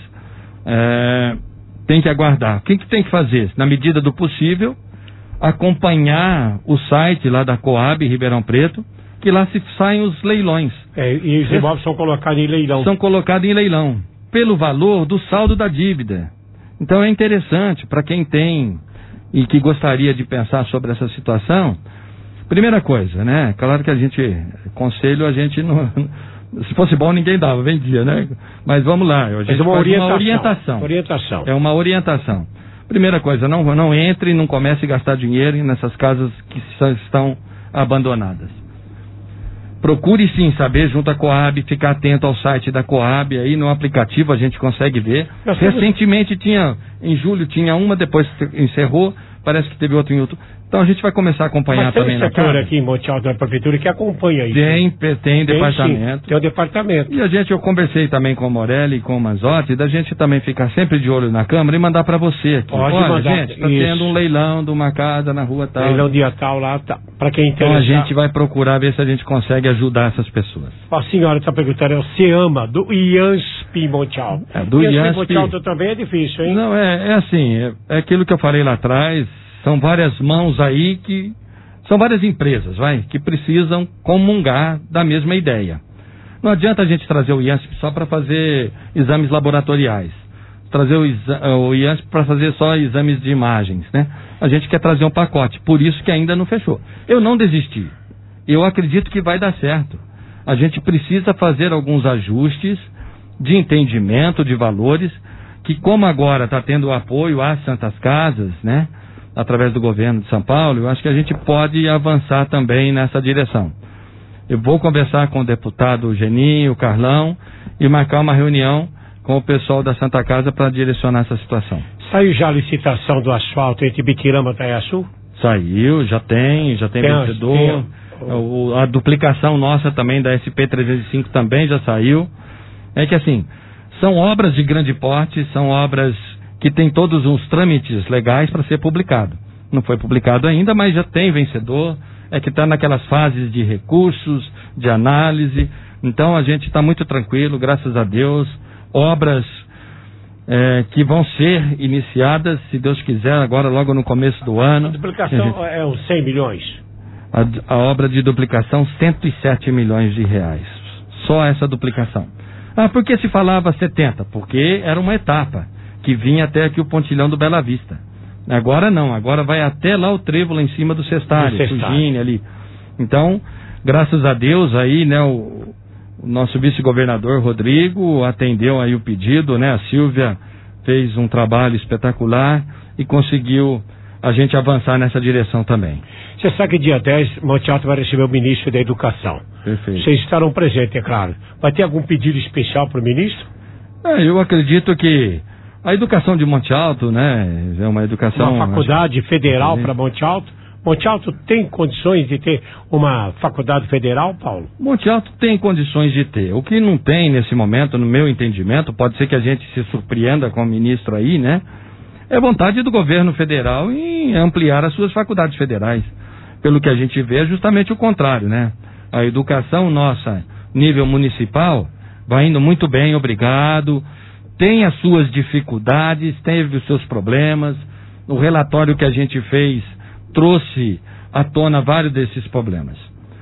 é, tem que aguardar. O que, que tem que fazer? Na medida do possível, acompanhar o site lá da Coab Ribeirão Preto, que lá se saem os leilões. É, e os imóveis são colocados em leilão. São colocados em leilão, pelo valor do saldo da dívida. Então é interessante para quem tem e que gostaria de pensar sobre essa situação. Primeira coisa, né? Claro que a gente, conselho a gente não... Se fosse bom ninguém dava, vendia, né? Mas vamos lá, a gente uma faz orientação, uma orientação. orientação. É uma orientação. Primeira coisa, não, não entre, não comece a gastar dinheiro nessas casas que estão abandonadas. Procure sim saber junto à Coab, ficar atento ao site da Coab, aí no aplicativo a gente consegue ver. Nós Recentemente temos... tinha, em julho tinha uma, depois encerrou, parece que teve outra em outro. Então a gente vai começar a acompanhar também na casa. Tem um setor aqui em Monte Alto da Prefeitura que acompanha isso. Tem, tem, tem departamento. Sim, tem um departamento. E a gente, eu conversei também com o Morelli e com o Manzotti, da gente também ficar sempre de olho na Câmara e mandar para você aqui. Pode Olha, mandar. gente, está tendo um leilão de uma casa na rua tal. Leilão dia tal lá, tá, para quem então interessar. a gente vai procurar ver se a gente consegue ajudar essas pessoas. A senhora está perguntando, é o SEAMA, do IANSP Monte Alto. É, do IANSP Monte Alto também é difícil, hein? Não, é, é assim, é, é aquilo que eu falei lá atrás, são várias mãos aí que... São várias empresas, vai, que precisam comungar da mesma ideia. Não adianta a gente trazer o IANSP só para fazer exames laboratoriais. Trazer o, exa o IANSP para fazer só exames de imagens, né? A gente quer trazer um pacote, por isso que ainda não fechou. Eu não desisti. Eu acredito que vai dar certo. A gente precisa fazer alguns ajustes de entendimento de valores, que como agora está tendo o apoio às Santas Casas, né? Através do governo de São Paulo, eu acho que a gente pode avançar também nessa direção. Eu vou conversar com o deputado Geninho, o Carlão, e marcar uma reunião com o pessoal da Santa Casa para direcionar essa situação. Saiu já a licitação do asfalto entre Bitirama e Taiaçu? Saiu, já tem, já tem, tem vencedor. Tem... O, a duplicação nossa também da S P trezentos e cinco também já saiu. É que assim, são obras de grande porte, são obras... que tem todos os trâmites legais para ser publicado. Não foi publicado ainda, mas já tem vencedor, é que está naquelas fases de recursos, de análise. Então a gente está muito tranquilo, graças a Deus. Obras é, que vão ser iniciadas, se Deus quiser, agora logo no começo do ano. A duplicação gente... é uns cem milhões? A, a obra de duplicação, cento e sete milhões de reais. Só essa duplicação. Ah, por que se falava setenta? Porque era uma etapa que vinha até aqui o pontilhão do Bela Vista. Agora não, agora vai até lá o trevo lá em cima do Cestário, Sugine ali. Então, graças a Deus aí, né, o, o nosso vice-governador Rodrigo atendeu aí o pedido, né, a Silvia fez um trabalho espetacular e conseguiu a gente avançar nessa direção também. Você sabe que dia dez, Monte Alto vai receber o ministro da Educação. Perfeito. Vocês estarão presentes, é claro. Vai ter algum pedido especial para o ministro? É, eu acredito que a educação de Monte Alto, né, é uma educação... Uma faculdade acho, federal para Monte Alto, Monte Alto tem condições de ter uma faculdade federal, Paulo? Monte Alto tem condições de ter. O que não tem nesse momento, no meu entendimento, pode ser que a gente se surpreenda com o ministro aí, né? É vontade do governo federal em ampliar as suas faculdades federais. Pelo que a gente vê, é justamente o contrário, né? A educação nossa, nível municipal, vai indo muito bem, obrigado. Tem as suas dificuldades, teve os seus problemas. O relatório que a gente fez trouxe à tona vários desses problemas.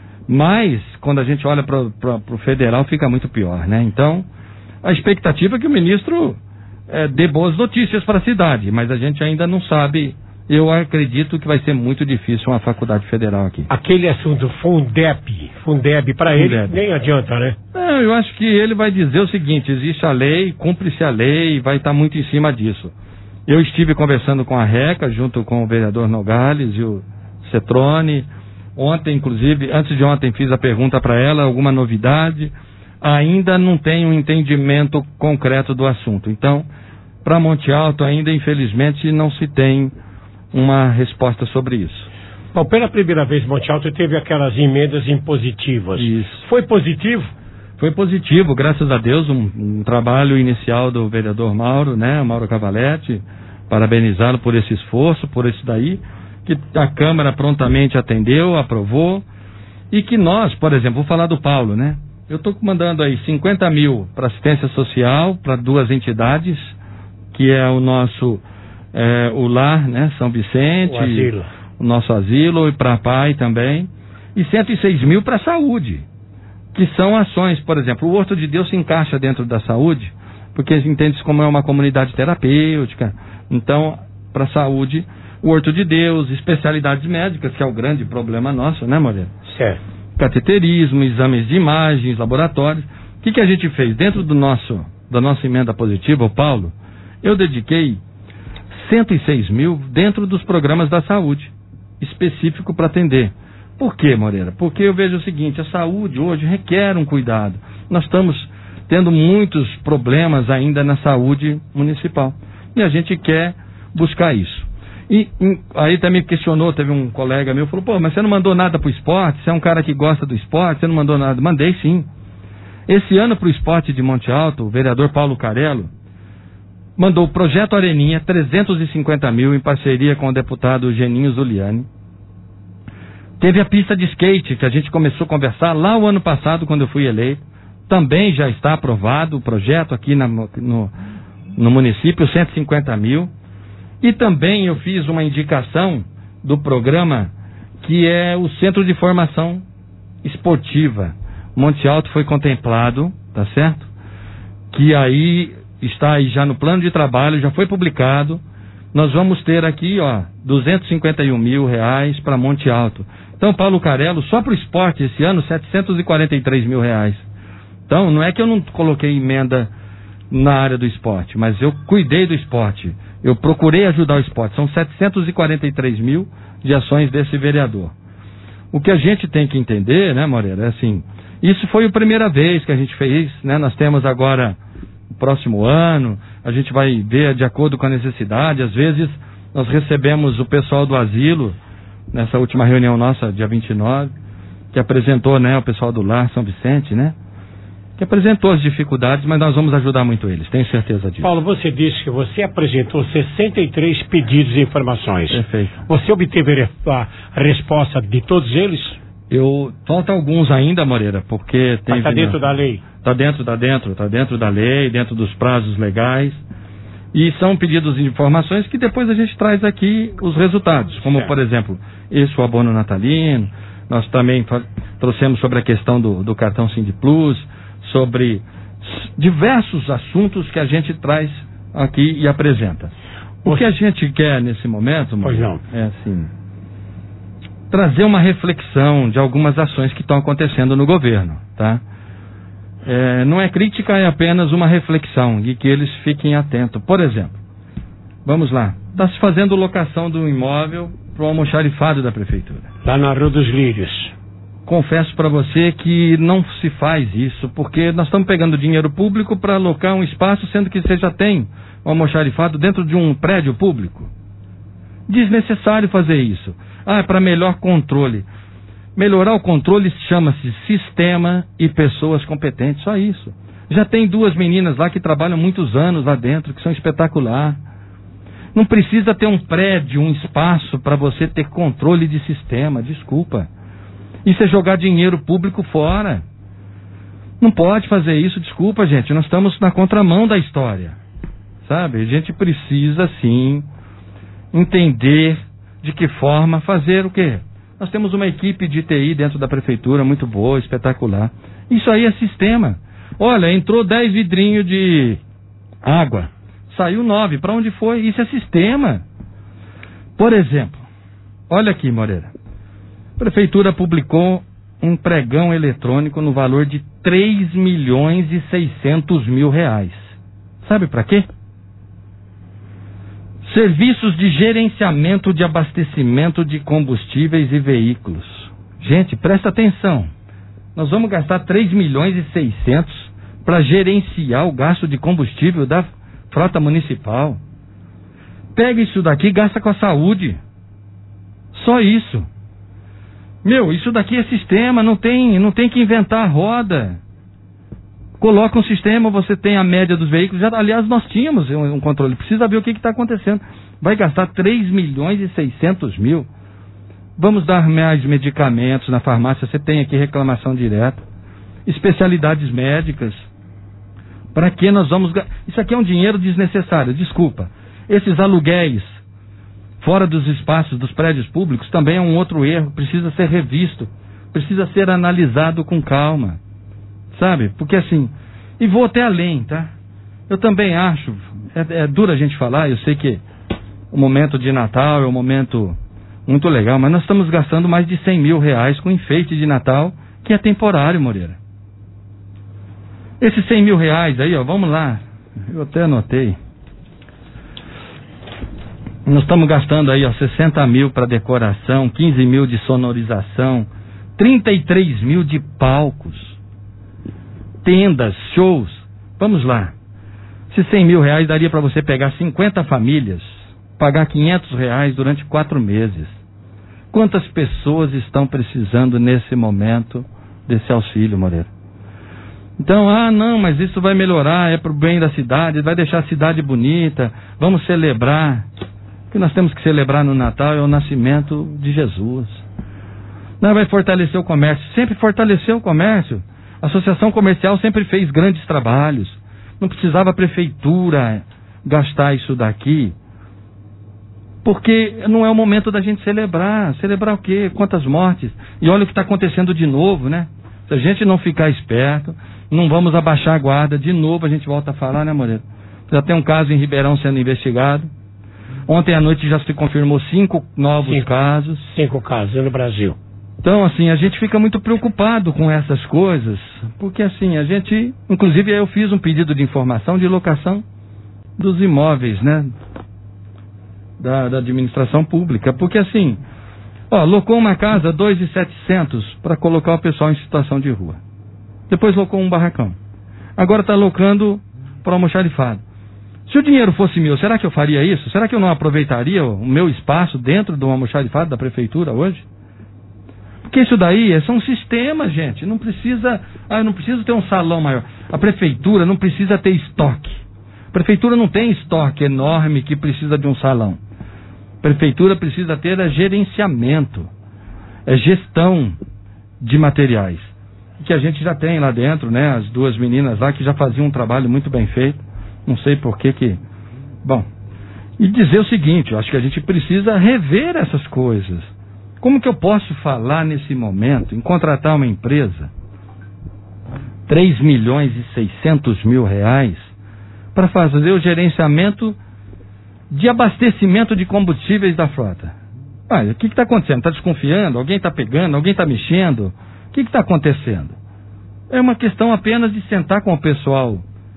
Mas, quando a gente olha para o federal, fica muito pior, né? Então, a expectativa é que o ministro é, dê boas notícias para a cidade, mas a gente ainda não sabe. Eu acredito que vai ser muito difícil uma faculdade federal aqui. Aquele assunto Fundeb, Fundeb, para ele nem adianta, né? Não, eu acho que ele vai dizer o seguinte: existe a lei, cumpre-se a lei, vai estar muito em cima disso. Eu estive conversando com a RECA, junto com o vereador Nogales e o Cetrone. Ontem, inclusive, antes de ontem, fiz a pergunta para ela, alguma novidade. Ainda não tem um entendimento concreto do assunto. Então, para Monte Alto, ainda, infelizmente, não se tem uma resposta sobre isso. Bom, pela primeira vez, Monte Alto teve aquelas emendas impositivas. Isso. Foi positivo? Foi positivo, graças a Deus, um, um trabalho inicial do vereador Mauro, né, Mauro Cavaletti, parabenizá-lo por esse esforço, por isso daí, que a Câmara prontamente atendeu, aprovou, e que nós, por exemplo, vou falar do Paulo, né, eu estou mandando aí cinquenta mil para assistência social, para duas entidades, que é o nosso, é, o Lar, né, São Vicente, o, asilo. o nosso asilo, e para a P A I também, e cento e seis mil para a saúde, que são ações, por exemplo, o Horto de Deus se encaixa dentro da saúde, porque entende-se como é uma comunidade terapêutica. Então, para a saúde, o Horto de Deus, especialidades médicas, que é o grande problema nosso, né, Moreira? Certo. Cateterismo, exames de imagens, laboratórios. O que, que a gente fez? Dentro do nosso, da nossa emenda positiva, o Paulo, eu dediquei cento e seis mil dentro dos programas da saúde, específico para atender. Por quê, Moreira? Porque eu vejo o seguinte: a saúde hoje requer um cuidado. Nós estamos tendo muitos problemas ainda na saúde municipal. E a gente quer buscar isso. E em, aí também questionou, teve um colega meu, falou: pô, mas você não mandou nada para o esporte? Você é um cara que gosta do esporte, você não mandou nada? Mandei sim. Esse ano para o esporte de Monte Alto, o vereador Paulo Carello mandou o Projeto Areninha, trezentos e cinquenta mil, em parceria com o deputado Geninho Zuliani. Teve a pista de skate, que a gente começou a conversar lá o ano passado, quando eu fui eleito. Também já está aprovado o projeto aqui na, no, no município, cento e cinquenta mil. E também eu fiz uma indicação do programa, que é o Centro de Formação Esportiva. Monte Alto foi contemplado, tá certo? Que aí está aí já no plano de trabalho, já foi publicado. Nós vamos ter aqui, ó, duzentos e cinquenta e um mil reais para Monte Alto. Então, Paulo Carello, só para o esporte esse ano, setecentos e quarenta e três mil reais. Então, não é que eu não coloquei emenda na área do esporte, mas eu cuidei do esporte. Eu procurei ajudar o esporte. São setecentos e quarenta e três mil de ações desse vereador. O que a gente tem que entender, né, Moreira, é assim, isso foi a primeira vez que a gente fez, né? Nós temos agora o próximo ano, a gente vai ver de acordo com a necessidade. Às vezes nós recebemos o pessoal do asilo, nessa última reunião nossa, dia vinte e nove, que apresentou, né, o pessoal do Lar São Vicente, né, que apresentou as dificuldades, mas nós vamos ajudar muito eles, tenho certeza disso. Paulo, você disse que você apresentou sessenta e três pedidos de informações. Perfeito. Você obteve a resposta de todos eles? Eu, falta alguns ainda, Moreira, porque tem... Está dentro da lei? Está dentro, está dentro, está dentro da lei, dentro dos prazos legais. E são pedidos de informações que depois a gente traz aqui os resultados, como, certo, por exemplo, esse o abono natalino. Nós também trouxemos sobre a questão do, do cartão Sind Plus, sobre diversos assuntos que a gente traz aqui e apresenta. O Você... que a gente quer nesse momento, pois não, é assim, trazer uma reflexão de algumas ações que estão acontecendo no governo, tá? É, não é crítica, é apenas uma reflexão e que eles fiquem atentos. Por exemplo, vamos lá, está se fazendo locação do imóvel para o almoxarifado da prefeitura. Lá na Rua dos Lírios. Confesso para você que não se faz isso, porque nós estamos pegando dinheiro público para alocar um espaço, sendo que você já tem um almoxarifado dentro de um prédio público. Desnecessário fazer isso. Ah, é para melhor controle. Melhorar o controle chama-se sistema e pessoas competentes, só isso. Já tem duas meninas lá que trabalham muitos anos lá dentro, que são espetacular. Não precisa ter um prédio, um espaço para você ter controle de sistema, desculpa. Isso é jogar dinheiro público fora. Não pode fazer isso, desculpa, gente. Nós estamos na contramão da história, sabe? A gente precisa, sim, entender de que forma fazer o quê? Nós temos uma equipe de T I dentro da prefeitura muito boa, espetacular. Isso aí é sistema. Olha, entrou dez vidrinhos de água, saiu nove. Para onde foi? Isso é sistema. Por exemplo, olha aqui, Moreira. A prefeitura publicou um pregão eletrônico no valor de três milhões e seiscentos mil reais. Sabe para quê? Serviços de gerenciamento de abastecimento de combustíveis e veículos. Gente, presta atenção. Nós vamos gastar três milhões e seiscentos para gerenciar o gasto de combustível da frota municipal. Pega isso daqui e gasta com a saúde. Só isso. Meu, isso daqui é sistema, não tem, não tem que inventar a roda. Coloca um sistema, você tem a média dos veículos. Já, aliás, nós tínhamos um, um controle. Precisa ver o que está acontecendo. Vai gastar três milhões e seiscentos mil. Vamos dar mais medicamentos na farmácia. Você tem aqui reclamação direta. Especialidades médicas. Para que nós vamos... Isso aqui é um dinheiro desnecessário. Desculpa. Esses aluguéis fora dos espaços dos prédios públicos também é um outro erro. Precisa ser revisto. Precisa ser analisado com calma. Sabe? Porque assim, e vou até além, tá? Eu também acho, é, é duro a gente falar, eu sei que o momento de Natal é um momento muito legal, mas nós estamos gastando mais de cem mil reais com enfeite de Natal, que é temporário, Moreira. Esses cem mil reais aí, ó, vamos lá, eu até anotei. Nós estamos gastando aí, ó, sessenta mil para decoração, quinze mil de sonorização, trinta e três mil de palcos. Tendas, shows, vamos lá. Se cem mil reais daria para você pegar cinquenta famílias, pagar quinhentos reais durante quatro meses. Quantas pessoas estão precisando nesse momento desse auxílio, Moreira? Então, ah, não, mas isso vai melhorar, é pro bem da cidade, vai deixar a cidade bonita, vamos celebrar. O que nós temos que celebrar no Natal é o nascimento de Jesus. Não, vai fortalecer o comércio, sempre fortaleceu o comércio. A associação comercial sempre fez grandes trabalhos. Não precisava a prefeitura gastar isso daqui. Porque não é o momento da gente celebrar. Celebrar o quê? Quantas mortes? E olha o que está acontecendo de novo, né? Se a gente não ficar esperto, não vamos abaixar a guarda. De novo a gente volta a falar, né, Moreira? Já tem um caso em Ribeirão sendo investigado. Ontem à noite já se confirmou cinco novos cinco, casos. Cinco casos no Brasil. Então, assim, a gente fica muito preocupado com essas coisas, porque, assim, a gente... Inclusive, eu fiz um pedido de informação de locação dos imóveis, né? Da, da administração pública, porque, assim... Ó, locou uma casa, dois mil e setecentos para colocar o pessoal em situação de rua. Depois locou um barracão. Agora está locando para almoxarifado. Se o dinheiro fosse meu, será que eu faria isso? Será que eu não aproveitaria o meu espaço dentro do almoxarifado da prefeitura hoje? Porque isso daí são sistemas, gente. Não precisa, ah, eu não preciso ter um salão maior. A prefeitura não precisa ter estoque. A prefeitura não tem estoque enorme que precisa de um salão. A prefeitura precisa ter é gerenciamento, é gestão de materiais. Que a gente já tem lá dentro, né? As duas meninas lá que já faziam um trabalho muito bem feito. Não sei por que que... Bom, e dizer o seguinte, eu acho que a gente precisa rever essas coisas. Como que eu posso falar nesse momento em contratar uma empresa três milhões e seiscentos mil reais para fazer o gerenciamento de abastecimento de combustíveis da frota? Ah, o que está acontecendo? Está desconfiando? Alguém está pegando? Alguém está mexendo? O que está acontecendo? É uma questão apenas de sentar com o pessoal,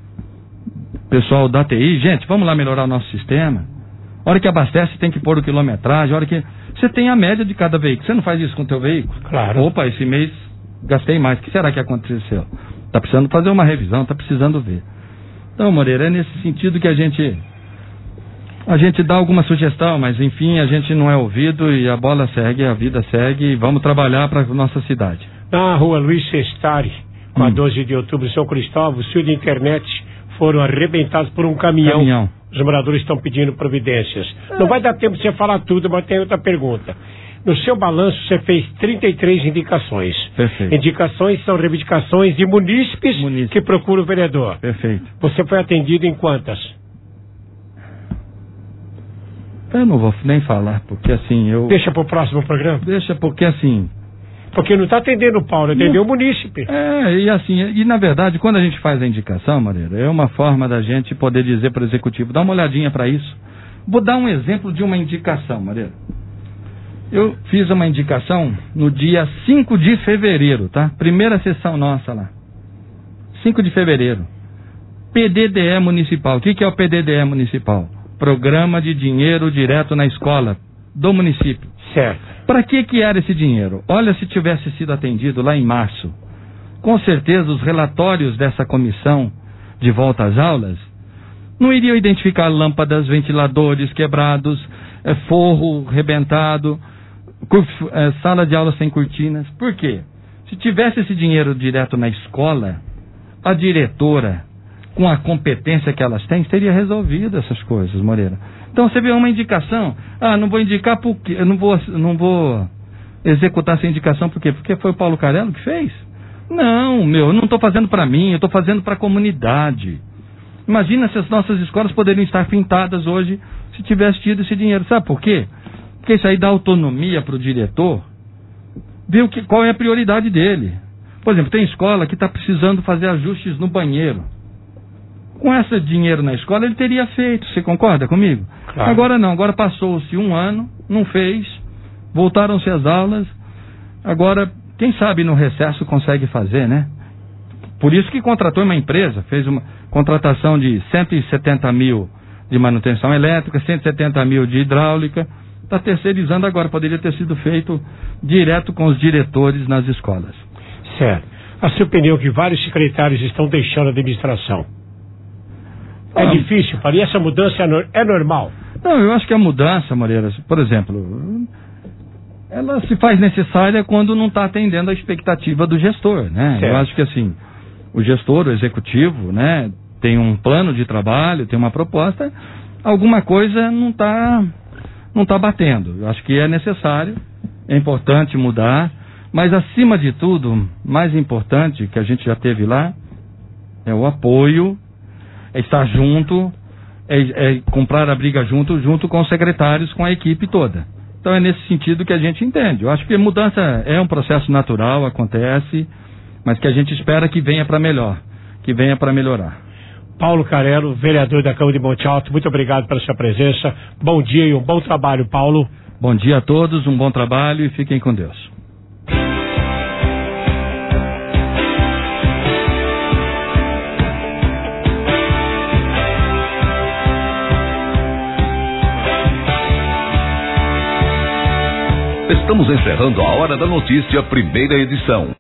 pessoal da T I. Gente, vamos lá melhorar o nosso sistema. A hora que abastece tem que pôr o quilometragem, a hora que... Você tem a média de cada veículo. Você não faz isso com o teu veículo? Claro. Opa, esse mês gastei mais. O que será que aconteceu? Está precisando fazer uma revisão, está precisando ver. Então, Moreira, é nesse sentido que a gente A gente dá alguma sugestão, mas enfim, a gente não é ouvido e a bola segue, a vida segue e vamos trabalhar para a nossa cidade. Na rua Luiz Sestari, com hum. a doze de outubro, São Cristóvão, os fios de internet foram arrebentados por um caminhão. caminhão. Os moradores estão pedindo providências. É. Não vai dar tempo de você falar tudo, mas tem outra pergunta. No seu balanço, você fez trinta e três indicações. Perfeito. Indicações são reivindicações de munícipes Munícipe. que procuram o vereador. Perfeito. Você foi atendido em quantas? Eu não vou nem falar, porque assim eu... Deixa pro próximo programa? Deixa, porque assim... Porque não está atendendo o Paulo, atendeu o munícipe. É, e assim, e na verdade, quando a gente faz a indicação, Moreira, é uma forma da gente poder dizer para o executivo, dá uma olhadinha para isso. Vou dar um exemplo de uma indicação, Moreira. Eu fiz uma indicação no dia cinco de fevereiro, tá? Primeira sessão nossa lá. cinco de fevereiro. P D D E municipal. O que, que é o P D D E municipal? Programa de dinheiro direto na escola do município. Certo. Para que que era esse dinheiro? Olha, se tivesse sido atendido lá em março, com certeza os relatórios dessa comissão de volta às aulas não iriam identificar lâmpadas, ventiladores quebrados, é, forro rebentado, é, sala de aula sem cortinas. Por quê? Se tivesse esse dinheiro direto na escola, a diretora, com a competência que elas têm, teria resolvido essas coisas, Moreira. Então você vê uma indicação, ah, não vou indicar porque, eu não vou, não vou executar essa indicação, por quê? Porque foi o Paulo Carello que fez? Não, meu, eu não estou fazendo para mim, eu estou fazendo para a comunidade. Imagina se as nossas escolas poderiam estar pintadas hoje se tivesse tido esse dinheiro. Sabe por quê? Porque isso aí dá autonomia para o diretor ver o que, qual é a prioridade dele. Por exemplo, tem escola que está precisando fazer ajustes no banheiro. Com esse dinheiro na escola ele teria feito, você concorda comigo? Claro. Agora não, agora passou-se um ano, não fez, voltaram-se as aulas, agora, quem sabe no recesso consegue fazer, né? Por isso que contratou uma empresa, fez uma contratação de cento e setenta mil de manutenção elétrica, cento e setenta mil de hidráulica, está terceirizando agora, poderia ter sido feito direto com os diretores nas escolas. Certo. A sua opinião que vários secretários estão deixando a administração? É ah, difícil, para essa mudança é, no, é normal? Não, eu acho que a mudança, Moreira, por exemplo, ela se faz necessária quando não está atendendo a expectativa do gestor, né? Certo. Eu acho que assim, o gestor, o executivo, né, tem um plano de trabalho, tem uma proposta, alguma coisa não está não tá batendo. Eu acho que é necessário, é importante mudar, mas acima de tudo, mais importante que a gente já teve lá, é o apoio, é estar junto, é, é comprar a briga junto, junto com os secretários, com a equipe toda. Então é nesse sentido que a gente entende. Eu acho que a mudança é um processo natural, acontece, mas que a gente espera que venha para melhor, que venha para melhorar. Paulo Carello, vereador da Câmara de Monte Alto, muito obrigado pela sua presença. Bom dia e um bom trabalho, Paulo. Bom dia a todos, um bom trabalho e fiquem com Deus. Estamos encerrando a Hora da Notícia, primeira edição.